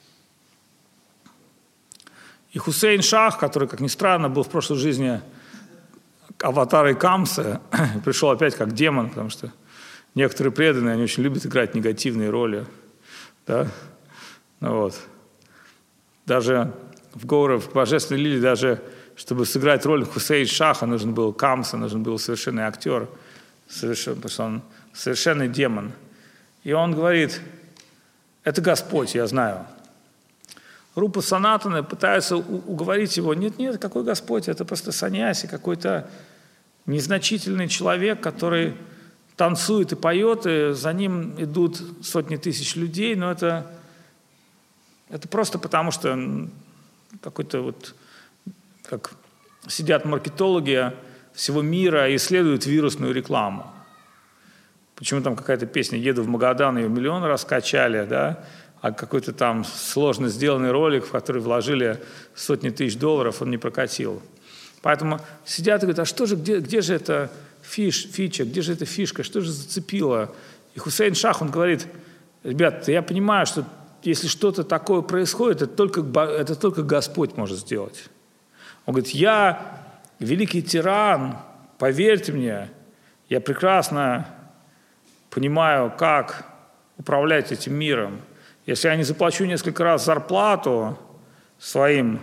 И Хусейн Шах, который, как ни странно, был в прошлой жизни аватарой Камсы, пришел опять как демон, потому что некоторые преданные, они очень любят играть негативные роли. Да? Ну, вот. Даже в Гауре, в Божественной Лиле, даже чтобы сыграть роль Хусейн Шаха, нужен был Камса, нужен был совершенный актер, совершенно, потому что он совершенный демон. И он говорит, это Господь, я знаю. Рупа Санатана пытаются уговорить его, нет-нет, какой Господь, это просто саньяси, какой-то незначительный человек, который танцует и поет, и за ним идут сотни тысяч людей, но это, это просто потому, что какой-то вот, как сидят маркетологи всего мира и исследуют вирусную рекламу. Почему там какая-то песня «Еду в Магадан», ее миллион раз качали, да, а какой-то там сложно сделанный ролик, в который вложили сотни тысяч долларов, он не прокатил. Поэтому сидят и говорят, а что же, где, где же эта фиш, фича, где же эта фишка, что же зацепило? И Хусейн Шах, он говорит, ребят, я понимаю, что если что-то такое происходит, это только, это только Господь может сделать. Он говорит, я великий тиран, поверьте мне, я прекрасно понимаю, как управлять этим миром. Если я не заплачу несколько раз зарплату своим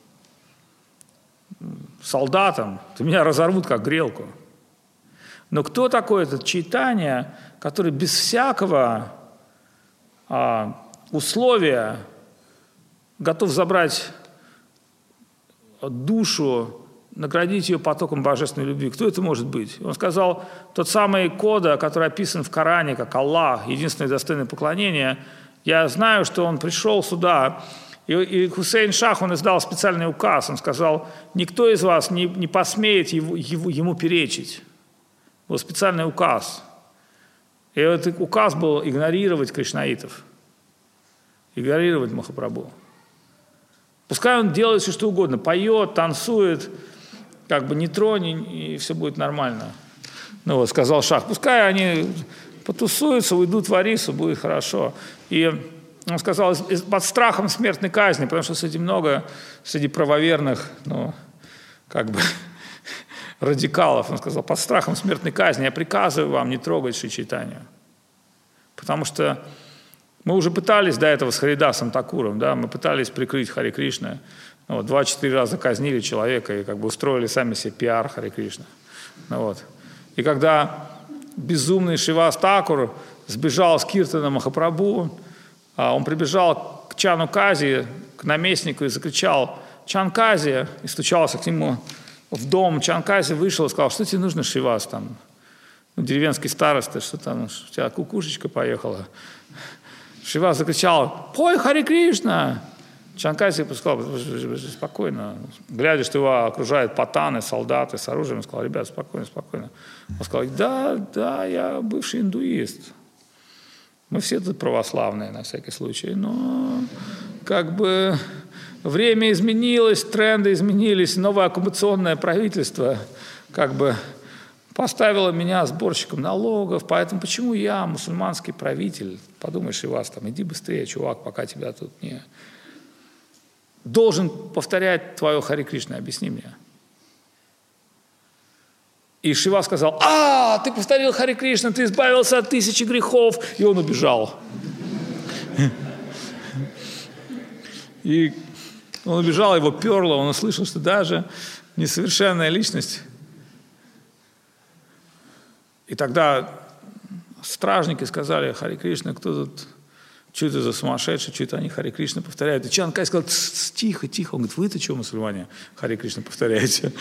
солдатам, то меня разорвут как грелку. Но кто такой этот Чайтанья, который без всякого а, условия готов забрать душу, наградить ее потоком божественной любви. Кто это может быть? Он сказал, тот самый Кода, который описан в Коране как Аллах, единственное достойное поклонение, я знаю, что он пришел сюда, и, и Хусейн Шах, он издал специальный указ, он сказал, никто из вас не, не посмеет его, его, ему перечить. Был специальный указ. И этот указ был игнорировать кришнаитов, игнорировать Махапрабху. Пускай он делает все, что угодно, поет, танцует, как бы не тронь, и все будет нормально. Ну вот, сказал Шах, пускай они потусуются, уйдут в Арису, будет хорошо. И он сказал, под страхом смертной казни, потому что среди много, среди правоверных, ну, как бы, радикалов, он сказал, под страхом смертной казни я приказываю вам не трогать Шри Чайтанью. Потому что мы уже пытались до этого с Харидасом Такуром, да, мы пытались прикрыть Харе Кришна. Ну, вот, два-четыре раза казнили человека и как бы устроили сами себе пиар Харе Кришна. Ну, вот. И когда безумный Шривас Такур сбежал с Киртана Махапрабху, он прибежал к Чану Кази, к наместнику, и закричал «Чан Кази!» и стучался к нему в дом. Чан Кази вышел и сказал, что тебе нужно, Шривас, там, ну, деревенский староста, что там, у тебя кукушечка поехала. Шривас закричал «Пой Харе Кришна!» Чан Кази сказал спокойно, глядя, что его окружают патаны, солдаты с оружием, он сказал, ребят, спокойно, спокойно. Он сказал, да, да, я бывший индуист. Мы все тут православные, на всякий случай, но как бы время изменилось, тренды изменились, новое оккупационное правительство как бы поставило меня сборщиком налогов, поэтому почему я, мусульманский правитель, подумаешь, и вас там, иди быстрее, чувак, пока тебя тут не... должен повторять твое Харе Кришна, объясни мне. И Шива сказал, а, ты повторил Харе Кришна, ты избавился от тысячи грехов, и он убежал. И он убежал, его перло, он услышал, что даже несовершенная личность. И тогда стражники сказали, Харе Кришна, кто тут... Что это за сумасшедшие, что это они Харе Кришна повторяют. И Чан Кай сказал, тихо, тихо. Он говорит, вы-то что, мусульмане, Харе Кришна повторяете?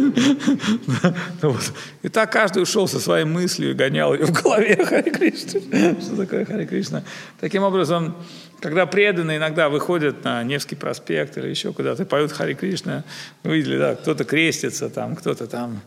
И так каждый ушел со своей мыслью и гонял ее в голове Харе Кришна. Что такое Харе Кришна? Таким образом, когда преданные иногда выходят на Невский проспект или еще куда-то, поют Харе Кришна, вы видели, да, кто-то крестится там, кто-то там.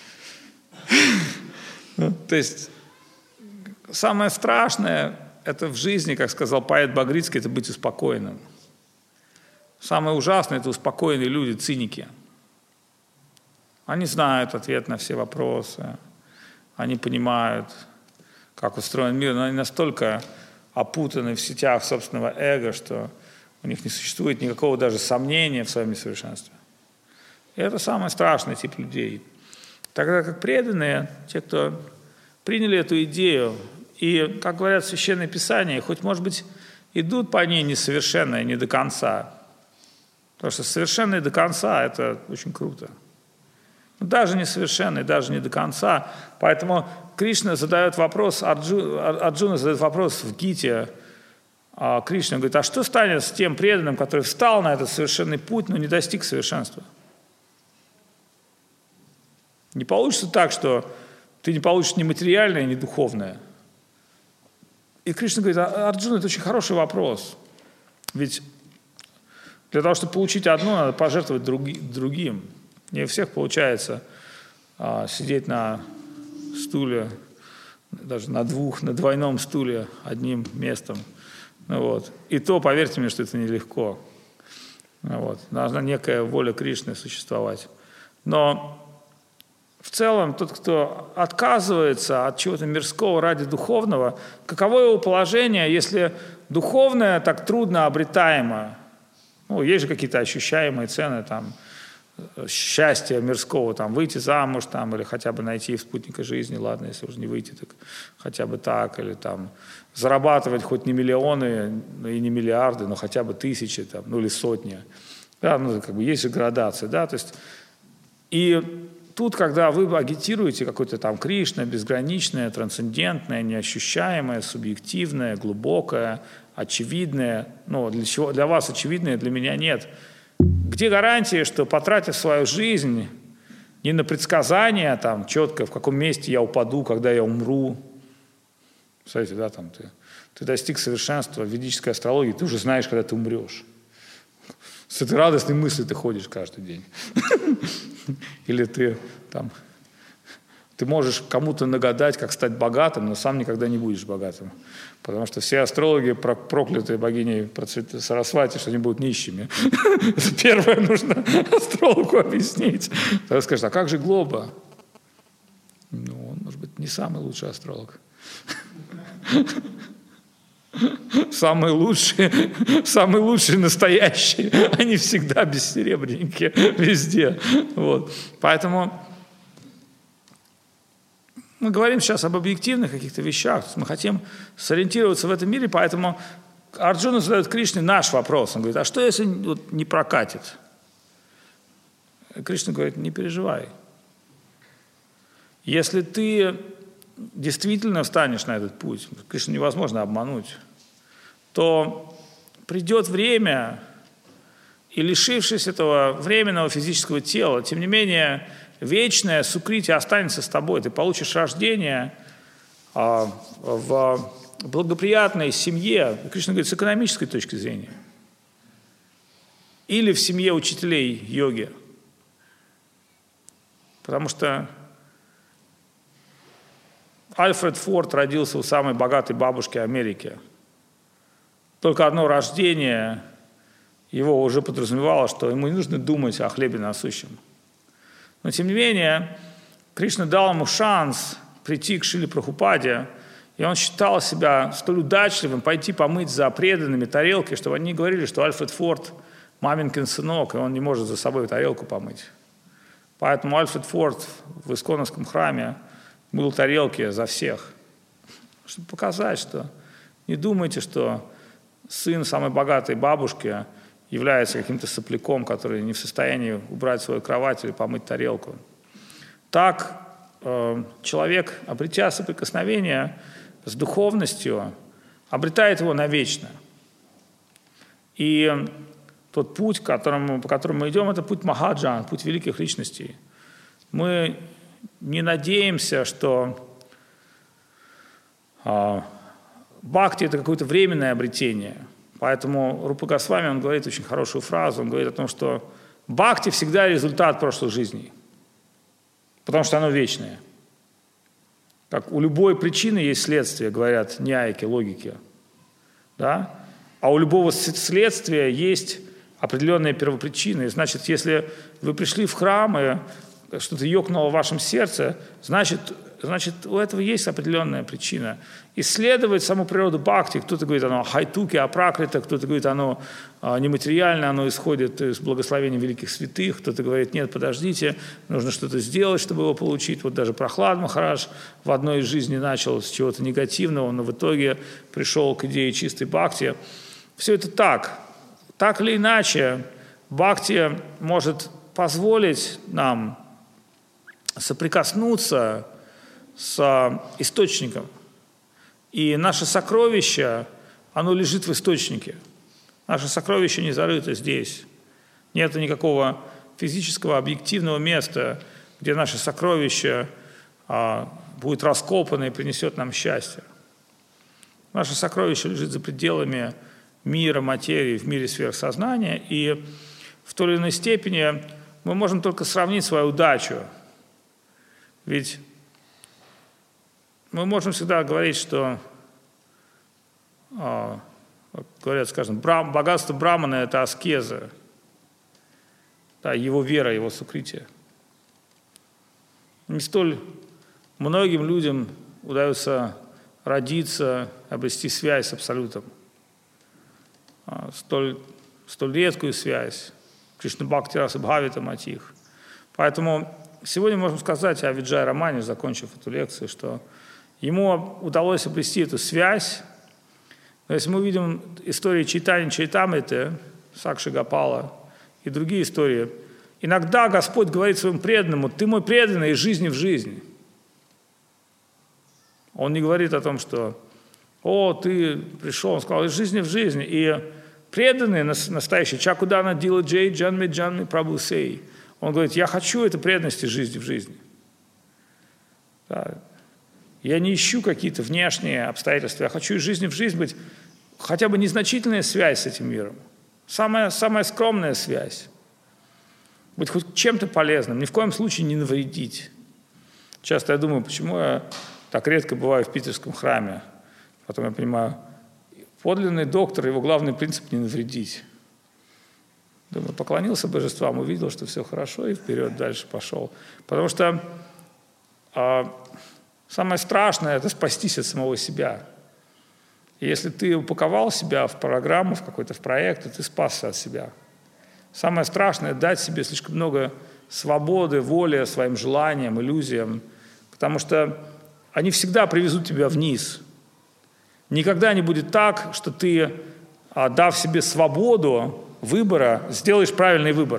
То есть самое страшное, это в жизни, как сказал поэт Багрицкий, это быть успокоенным. Самое ужасное – это успокоенные люди, циники. Они знают ответ на все вопросы, они понимают, как устроен мир, но они настолько опутаны в сетях собственного эго, что у них не существует никакого даже сомнения в своем несовершенстве. И это самый страшный тип людей. Тогда как преданные, те, кто приняли эту идею, и, как говорят в Священном Писании, хоть, может быть, идут по ней несовершенные, не до конца. Потому что совершенные до конца – это очень круто. Но даже несовершенные, даже не до конца. Поэтому Кришна задает вопрос, Арджу, Арджуна задает вопрос в Гите. А Кришна говорит, а что станет с тем преданным, который встал на этот совершенный путь, но не достиг совершенства? Не получится так, что ты не получишь ни материальное, ни духовное. И Кришна говорит, Арджуна, это очень хороший вопрос. Ведь для того, чтобы получить одно, надо пожертвовать други, другим. Не у всех получается а, сидеть на стуле, даже на двух, на двойном стуле одним местом. Ну, вот. И то, поверьте мне, что это нелегко. Ну, вот. Должна некая воля Кришны существовать. Но в целом, тот, кто отказывается от чего-то мирского ради духовного, каково его положение, если духовное так трудно обретаемо? Ну, есть же какие-то ощущаемые цены, там, счастья мирского, там, выйти замуж, там, или хотя бы найти спутника жизни, ладно, если уже не выйти, так хотя бы так, или там, зарабатывать хоть не миллионы и не миллиарды, но хотя бы тысячи, там, ну, или сотни. Да, ну, как бы есть же градация, да, то есть, и тут, когда вы агитируете какое-то там Кришна, безграничное, трансцендентное, неощущаемое, субъективное, глубокое, очевидное, ну, для чего, для вас очевидное, для меня нет. где гарантия, что, потратив свою жизнь не на предсказания, там, четко, в каком месте я упаду, когда я умру. Смотрите, да, там, ты, ты достиг совершенства в ведической астрологии, ты уже знаешь, когда ты умрешь. С этой радостной мыслью ты ходишь каждый день. Или ты там... Ты можешь кому-то нагадать, как стать богатым, но сам никогда не будешь богатым. Потому что все астрологи, проклятые богиней Сарасвати, что они будут нищими. Это первое нужно астрологу объяснить. Тогда скажешь, а как же Глоба? Ну, он, может быть, не самый лучший астролог. Самые лучшие, самые лучшие настоящие, они всегда бессеребренники, везде. Вот. Поэтому... Мы говорим сейчас об объективных каких-то вещах, мы хотим сориентироваться в этом мире, поэтому Арджуна задает Кришне наш вопрос. Он говорит, а что, если вот не прокатит? Кришна говорит, не переживай. Если ты действительно встанешь на этот путь, Кришну невозможно обмануть, то придет время, и лишившись этого временного физического тела, тем не менее... вечное сукрити останется с тобой. Ты получишь рождение а, в благоприятной семье, Кришна говорит, с экономической точки зрения. Или в семье учителей йоги. Потому что Альфред Форд родился у самой богатой бабушки Америки. Только одно рождение его уже подразумевало, что ему не нужно думать о хлебе насущем. Но, тем не менее, Кришна дал ему шанс прийти к Шриле Прабхупаде, и он считал себя столь удачливым пойти помыть за преданными тарелки, чтобы они не говорили, что Альфред Форд маменькин сынок, и он не может за собой тарелку помыть. Поэтому Альфред Форд в Исконовском храме мыл тарелки за всех, чтобы показать, что не думайте, что сын самой богатой бабушки является каким-то сопляком, который не в состоянии убрать свою кровать или помыть тарелку. Так э, человек, обретя соприкосновение с духовностью, обретает его навечно. И тот путь, к которому, по которому мы идем, это путь Махаджан, путь великих личностей. Мы не надеемся, что э, бхакти – это какое-то временное обретение. Поэтому Рупа Госвами, он говорит очень хорошую фразу, он говорит о том, что бхакти всегда результат прошлых жизней, потому что оно вечное. Как у любой причины есть следствие, говорят ньяйки, логики. Да? А у любого следствия есть определенные первопричины. И значит, если вы пришли в храм, и что-то ёкнуло в вашем сердце, значит, значит, у этого есть определенная причина. Исследовать саму природу бхакти, кто-то говорит, оно хайтуки, апракрита, кто-то говорит, оно нематериально, оно исходит из благословения великих святых, кто-то говорит, нет, подождите, нужно что-то сделать, чтобы его получить. Вот даже Прохлад Махарадж в одной из жизней начал с чего-то негативного, но в итоге пришел к идее чистой бхакти. Все это так. Так или иначе, бхакти может позволить нам соприкоснуться с источником. И наше сокровище, оно лежит в источнике. Наше сокровище не зарыто здесь. Нет никакого физического объективного места, где наше сокровище а, будет раскопано и принесет нам счастье. Наше сокровище лежит за пределами мира, материи, в мире сверхсознания. И в той или иной степени мы можем только сравнить свою удачу. Ведь мы можем всегда говорить, что, а, говорят, скажем, брам, богатство брамана – это аскеза, да, его вера, его сукритие. Не столь многим людям удается родиться, обрести связь с Абсолютом. А, столь, столь редкую связь. Кришна Бхакти Раса Бхавита Матих. Поэтому сегодня можем сказать о Виджай Рамане, закончив эту лекцию, что ему удалось обрести эту связь. Но если мы видим истории Чайтани Чайтамриты, Сакши Гопала и другие истории, иногда Господь говорит своему преданному: «Ты мой преданный из жизни в жизнь». Он не говорит о том, что «О, ты пришел», он сказал «из жизни в жизнь». И преданный, настоящий, Чакудана Дила Джей Джанми Джанми Прабху Сей. Он говорит, я хочу этой преданности жизни в жизни. Да. Я не ищу какие-то внешние обстоятельства, я хочу из жизни в жизнь быть хотя бы незначительная связь с этим миром. Самая, самая скромная связь. Быть хоть чем-то полезным, ни в коем случае не навредить. Часто я думаю, почему я так редко бываю в питерском храме. Потом я понимаю, подлинный доктор, его главный принцип – не навредить. Думаю, поклонился божествам, увидел, что все хорошо, и вперед дальше пошел. Потому что а, самое страшное – это спастись от самого себя. И если ты упаковал себя в программу, в какой-то в проект, то ты спасся от себя. Самое страшное – дать себе слишком много свободы, воли своим желаниям, иллюзиям, потому что они всегда привезут тебя вниз. Никогда не будет так, что ты, дав себе свободу выбора, сделаешь правильный выбор.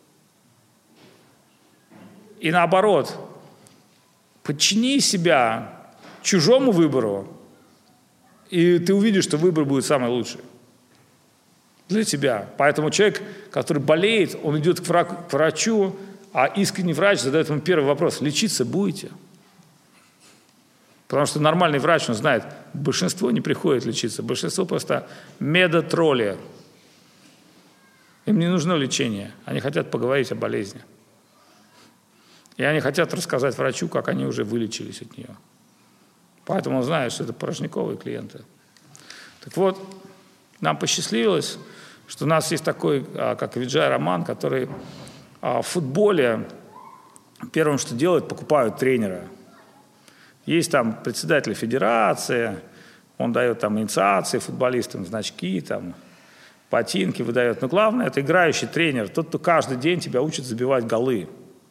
И наоборот, подчини себя чужому выбору, и ты увидишь, что выбор будет самый лучший для тебя. Поэтому человек, который болеет, он идет к врачу, а искренний врач задает ему первый вопрос: лечиться будете? Потому что нормальный врач, он знает, большинство не приходит лечиться, большинство просто медотроли. Им не нужно лечение, они хотят поговорить о болезни. И они хотят рассказать врачу, как они уже вылечились от нее. Поэтому он знает, что это порожниковые клиенты. Так вот, нам посчастливилось, что у нас есть такой, как Виджай Раман, который в футболе первым, что делает, покупают тренера. Есть там председатель федерации, он дает там инициации футболистам, значки, там, ботинки выдает. Но главное – это играющий тренер, тот, кто каждый день тебя учит забивать голы.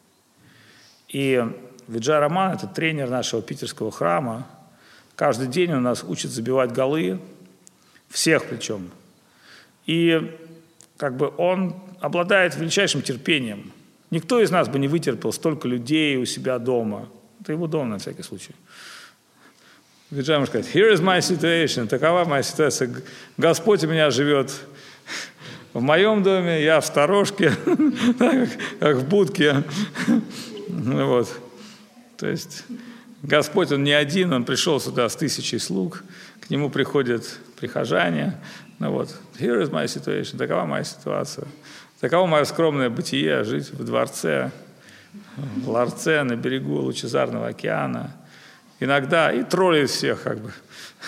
И Виджай Раман – это тренер нашего питерского храма. Каждый день он нас учит забивать голы, всех причем. И как бы он обладает величайшим терпением. Никто из нас бы не вытерпел столько людей у себя дома. Это его дом, на всякий случай. Виджай может сказать: here is my situation, такова моя ситуация. Господь у меня живет в моем доме, я в сторожке, как в будке. Вот. То есть Господь, Он не один, Он пришел сюда с тысячей слуг, к Нему приходят прихожане. Ну вот, here is my situation, такова моя ситуация. Таково мое скромное бытие, жить в дворце, в ларце на берегу лучезарного океана. Иногда и троллит всех, как бы,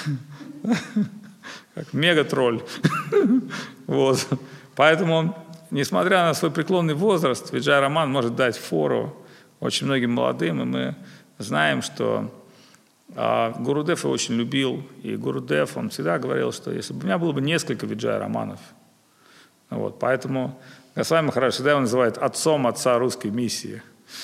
как мегатролль. Вот. Поэтому он, несмотря на свой преклонный возраст, Виджай Раман может дать фору очень многим молодым, и мы знаем, что а, Гурудев его очень любил, и Гурудев, он всегда говорил, что если бы у меня было бы несколько Виджай Раманов, вот, поэтому Госвами Махарадж всегда его называют отцом отца русской миссии.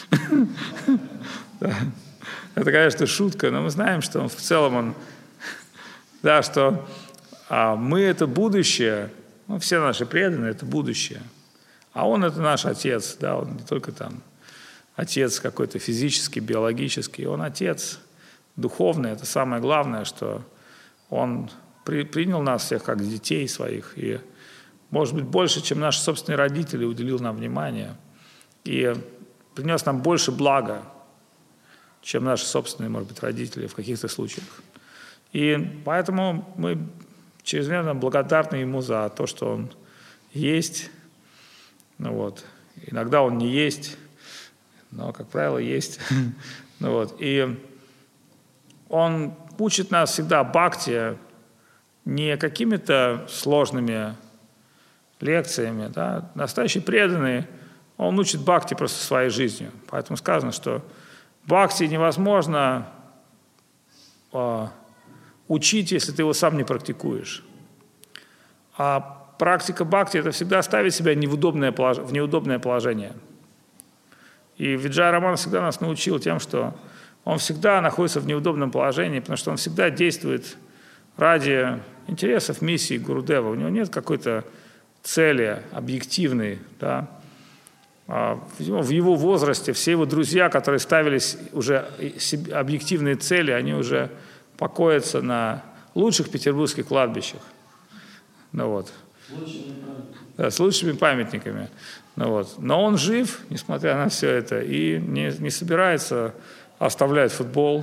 Это, конечно, шутка, но мы знаем, что в целом он, да, что мы — это будущее, ну, все наши преданные — это будущее, а он — это наш отец, да, он не только там отец какой-то физический, биологический, он отец духовный, это самое главное, что он при, принял нас всех как детей своих, и, может быть, больше, чем наши собственные родители, уделил нам внимание, и принес нам больше блага, чем наши собственные, может быть, родители в каких-то случаях. И поэтому мы чрезмерно благодарны ему за то, что он есть. Ну, вот. Иногда он не есть, но, как правило, есть. Ну, вот. И он учит нас всегда бхакти не какими-то сложными лекциями. Да? Настоящий преданный, он учит бхакти просто своей жизнью. Поэтому сказано, что бхакти невозможно а, учить, если ты его сам не практикуешь. А практика бхакти – это всегда ставить себя в неудобное положение. И Виджай Раман всегда нас научил тем, что он всегда находится в неудобном положении, потому что он всегда действует ради интересов миссии Гурудева. У него нет какой-то цели объективной. Да? В его возрасте все его друзья, которые ставились уже объективные цели, они уже покоятся на лучших петербургских кладбищах. Ну вот. Да, с лучшими памятниками. Ну, вот. Но он жив, несмотря на все это, и не, не собирается оставлять футбол.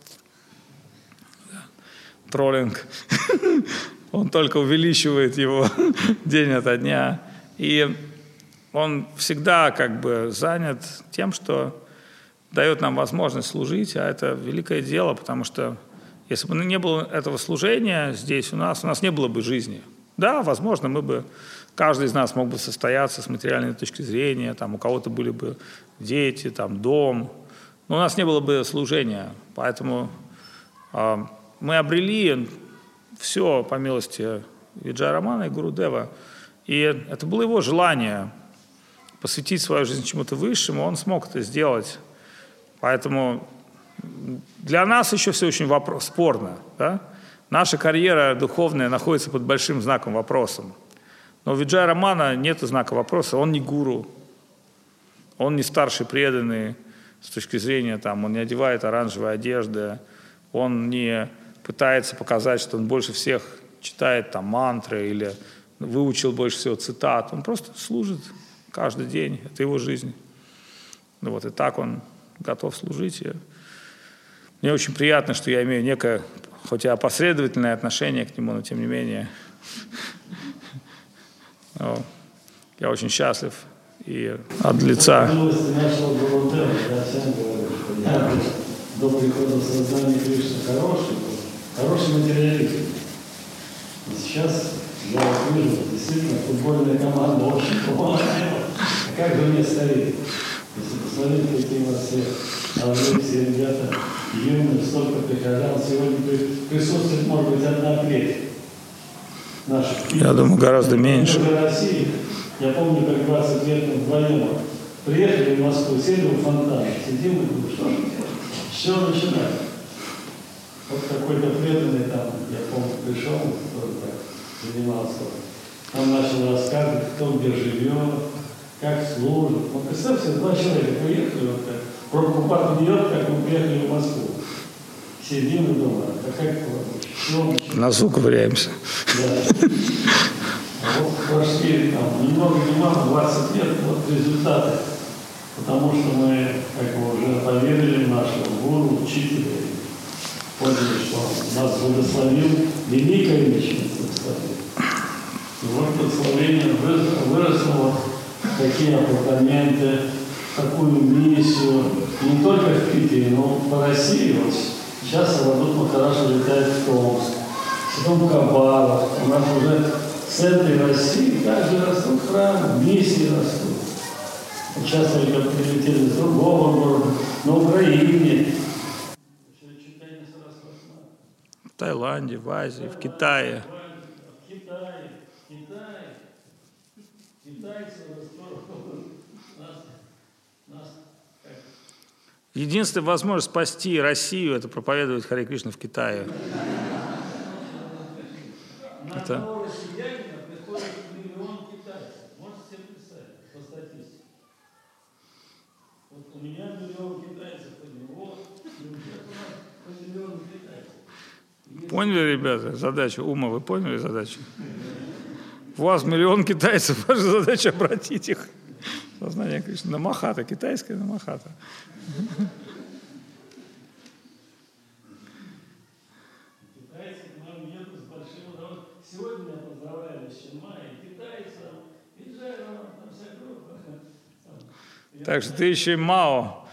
Троллинг. Он только увеличивает его день ото дня. И он всегда как бы занят тем, что дает нам возможность служить, а это великое дело, потому что если бы не было этого служения здесь у нас, у нас не было бы жизни. Да, возможно, мы бы, каждый из нас мог бы состояться с материальной точки зрения, там, у кого-то были бы дети, там, дом, но у нас не было бы служения. Поэтому э, мы обрели все по милости Виджая Рамана и Гурудева. И это было его желание посвятить свою жизнь чему-то высшему, он смог это сделать. Поэтому для нас еще все очень вопрос, спорно. Да? Наша карьера духовная находится под большим знаком вопроса. Но у Виджая Рамана нет знака вопроса, он не гуру, он не старший преданный с точки зрения, там, он не одевает оранжевые одежды, он не пытается показать, что он больше всех читает там, мантры или выучил больше всего цитат. Он просто служит каждый день, это его жизнь. Ну, вот, и так он готов служить. И мне очень приятно, что я имею некое, хоть и опосредованное отношение к нему, но тем не менее ну, я очень счастлив. И от лица
до прихода в сознание Кришны хороший, хороший материализм. И сейчас я вот вижу, действительно, футбольная команда очень помогала. А как же мне стареть? Если посмотреть, какие у нас все алжиры, все ребята, юные, столько прихожан, сегодня присутствует, может быть, одна треть наших.
Я думаю, гораздо меньше.
В России, я помню, как двадцать лет мы вдвоем приехали в Москву, сели у фонтана, сидим и думаем, что же делать? С чего начинать? Вот какой-то преданный там, я помню, пришел, который так занимался. Он начал рассказывать, кто где живет, как служит. Ну, представьте, два человека приехали, вот так, Прабхупад в Нью-Йорк, как мы приехали в Москву. Сидим и думаем, а как это?
На звук ковыряемся.
Да. А вот прошли там немного, немного, двадцать лет, вот результаты. Потому что мы, как бы уже поверили в нашего гуру, учителя, поняли, что нас благословил великая личность, благословил. И вот благословение выросло вот такие апартаменты, такую миссию, не только в Питере, но по России. Вот сейчас Авадут Махарадж летает в Томск, потом в Хабаровск. У нас уже в центре России также растут храмы, миссии растут. Сейчас только прилетели из другого города, на Украине.
В Таиланде, в Азии, в Китае.
В Китае, в Китае. Китайцы нас, нас как?
Единственная возможность спасти Россию — это проповедовать Харе Кришна в Китае.
На
это...
одного россиянина приходит миллион китайцев. Можете себе представить по статистике? Вот у меня миллион китайцев, у него, и у нас по миллиону китайцев. Если...
Поняли, ребята, задачу ума? Вы поняли задачу? У вас миллион китайцев, ваша задача обратить их в сознание Кришны. Намахата, китайская намахата.
Китайцев нам нету с большим удовольствием. Сегодня я поздравляю с Ченмай, китайцев, и Джайрова, там вся группа.
Так что ты еще и Мао.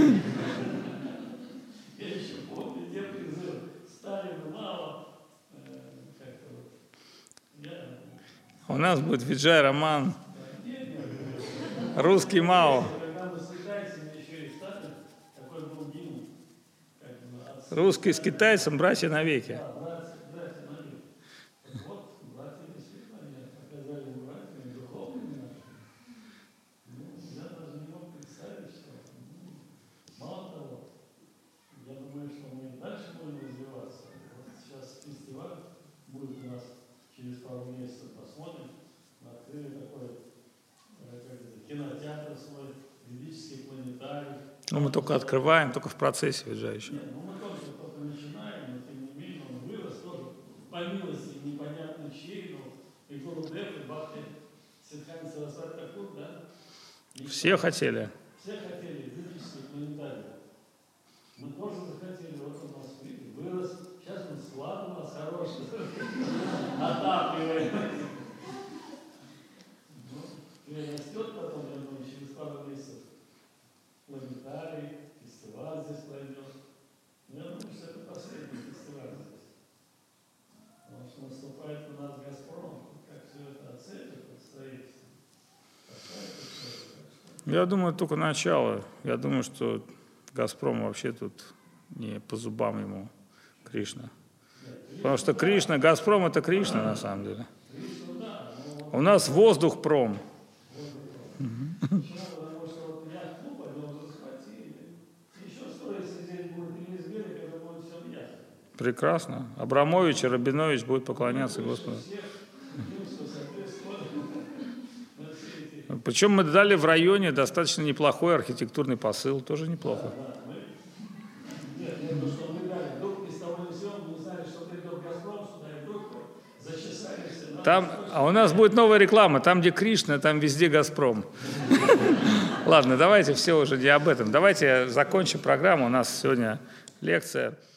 Я еще помню те призывы Сталина, Мао. Как-то вот. Я...
У нас будет Виджай Раман, русский Мао.
Когда мы с китайцами еще и Сталин, такой был гимн.
Русский с китайцем, братья навеки.
Да, братья, братья навеки. Вот, братья действительно оказались братьями духовными нашими. Ну, я даже не мог представить, что ну, мало того, я думаю, что мы и дальше будем развиваться. Вот сейчас фестиваль будет у нас через пару месяцев, посмотрим. Мы открыли такой как кинотеатр свой, ведический планетарий.
Ну, мы только открываем, только в процессе Виджай еще.
Нет, ну мы только, только начинаем, но тем не менее он вырос тоже по милости непонятно чьей, но и кто Гурудев и Бхакти Сиддханта Сарасвати Такур, да?
Все хотели.
Все хотели языческих планетариев. Мы тоже захотели, вот у нас вырос, сейчас он склад у нас хороший, отапливает. Ну, растет потом, я думаю, через пару месяцев планетарий, фестиваль здесь пройдет. Но я думаю, что это последний фестиваль здесь. Потому что наступает у нас «Газпром», как все это оценит, это строительство.
Я думаю, только начало. Я думаю, что «Газпром» вообще тут не по зубам ему Кришна. Потому что Кришна, «Газпром» — это Кришна на самом деле. У нас воздух-пром.
Потому что вот я клуб пойдем захватили. Еще строится здесь будет или из берега, это будет все ясно.
Прекрасно. Абрамович и Рабинович будут поклоняться Господу. Причем мы дали в районе достаточно неплохой архитектурный посыл, тоже неплохо.
Нет, я то, что мы дали, вдруг из того не всего, мы знали, что придет «Газпром» сюда, и вдруг зачесались.
Там, а у нас будет новая реклама, там, где Кришна, там везде «Газпром». Ладно, давайте все уже не об этом. Давайте закончим программу, у нас сегодня лекция.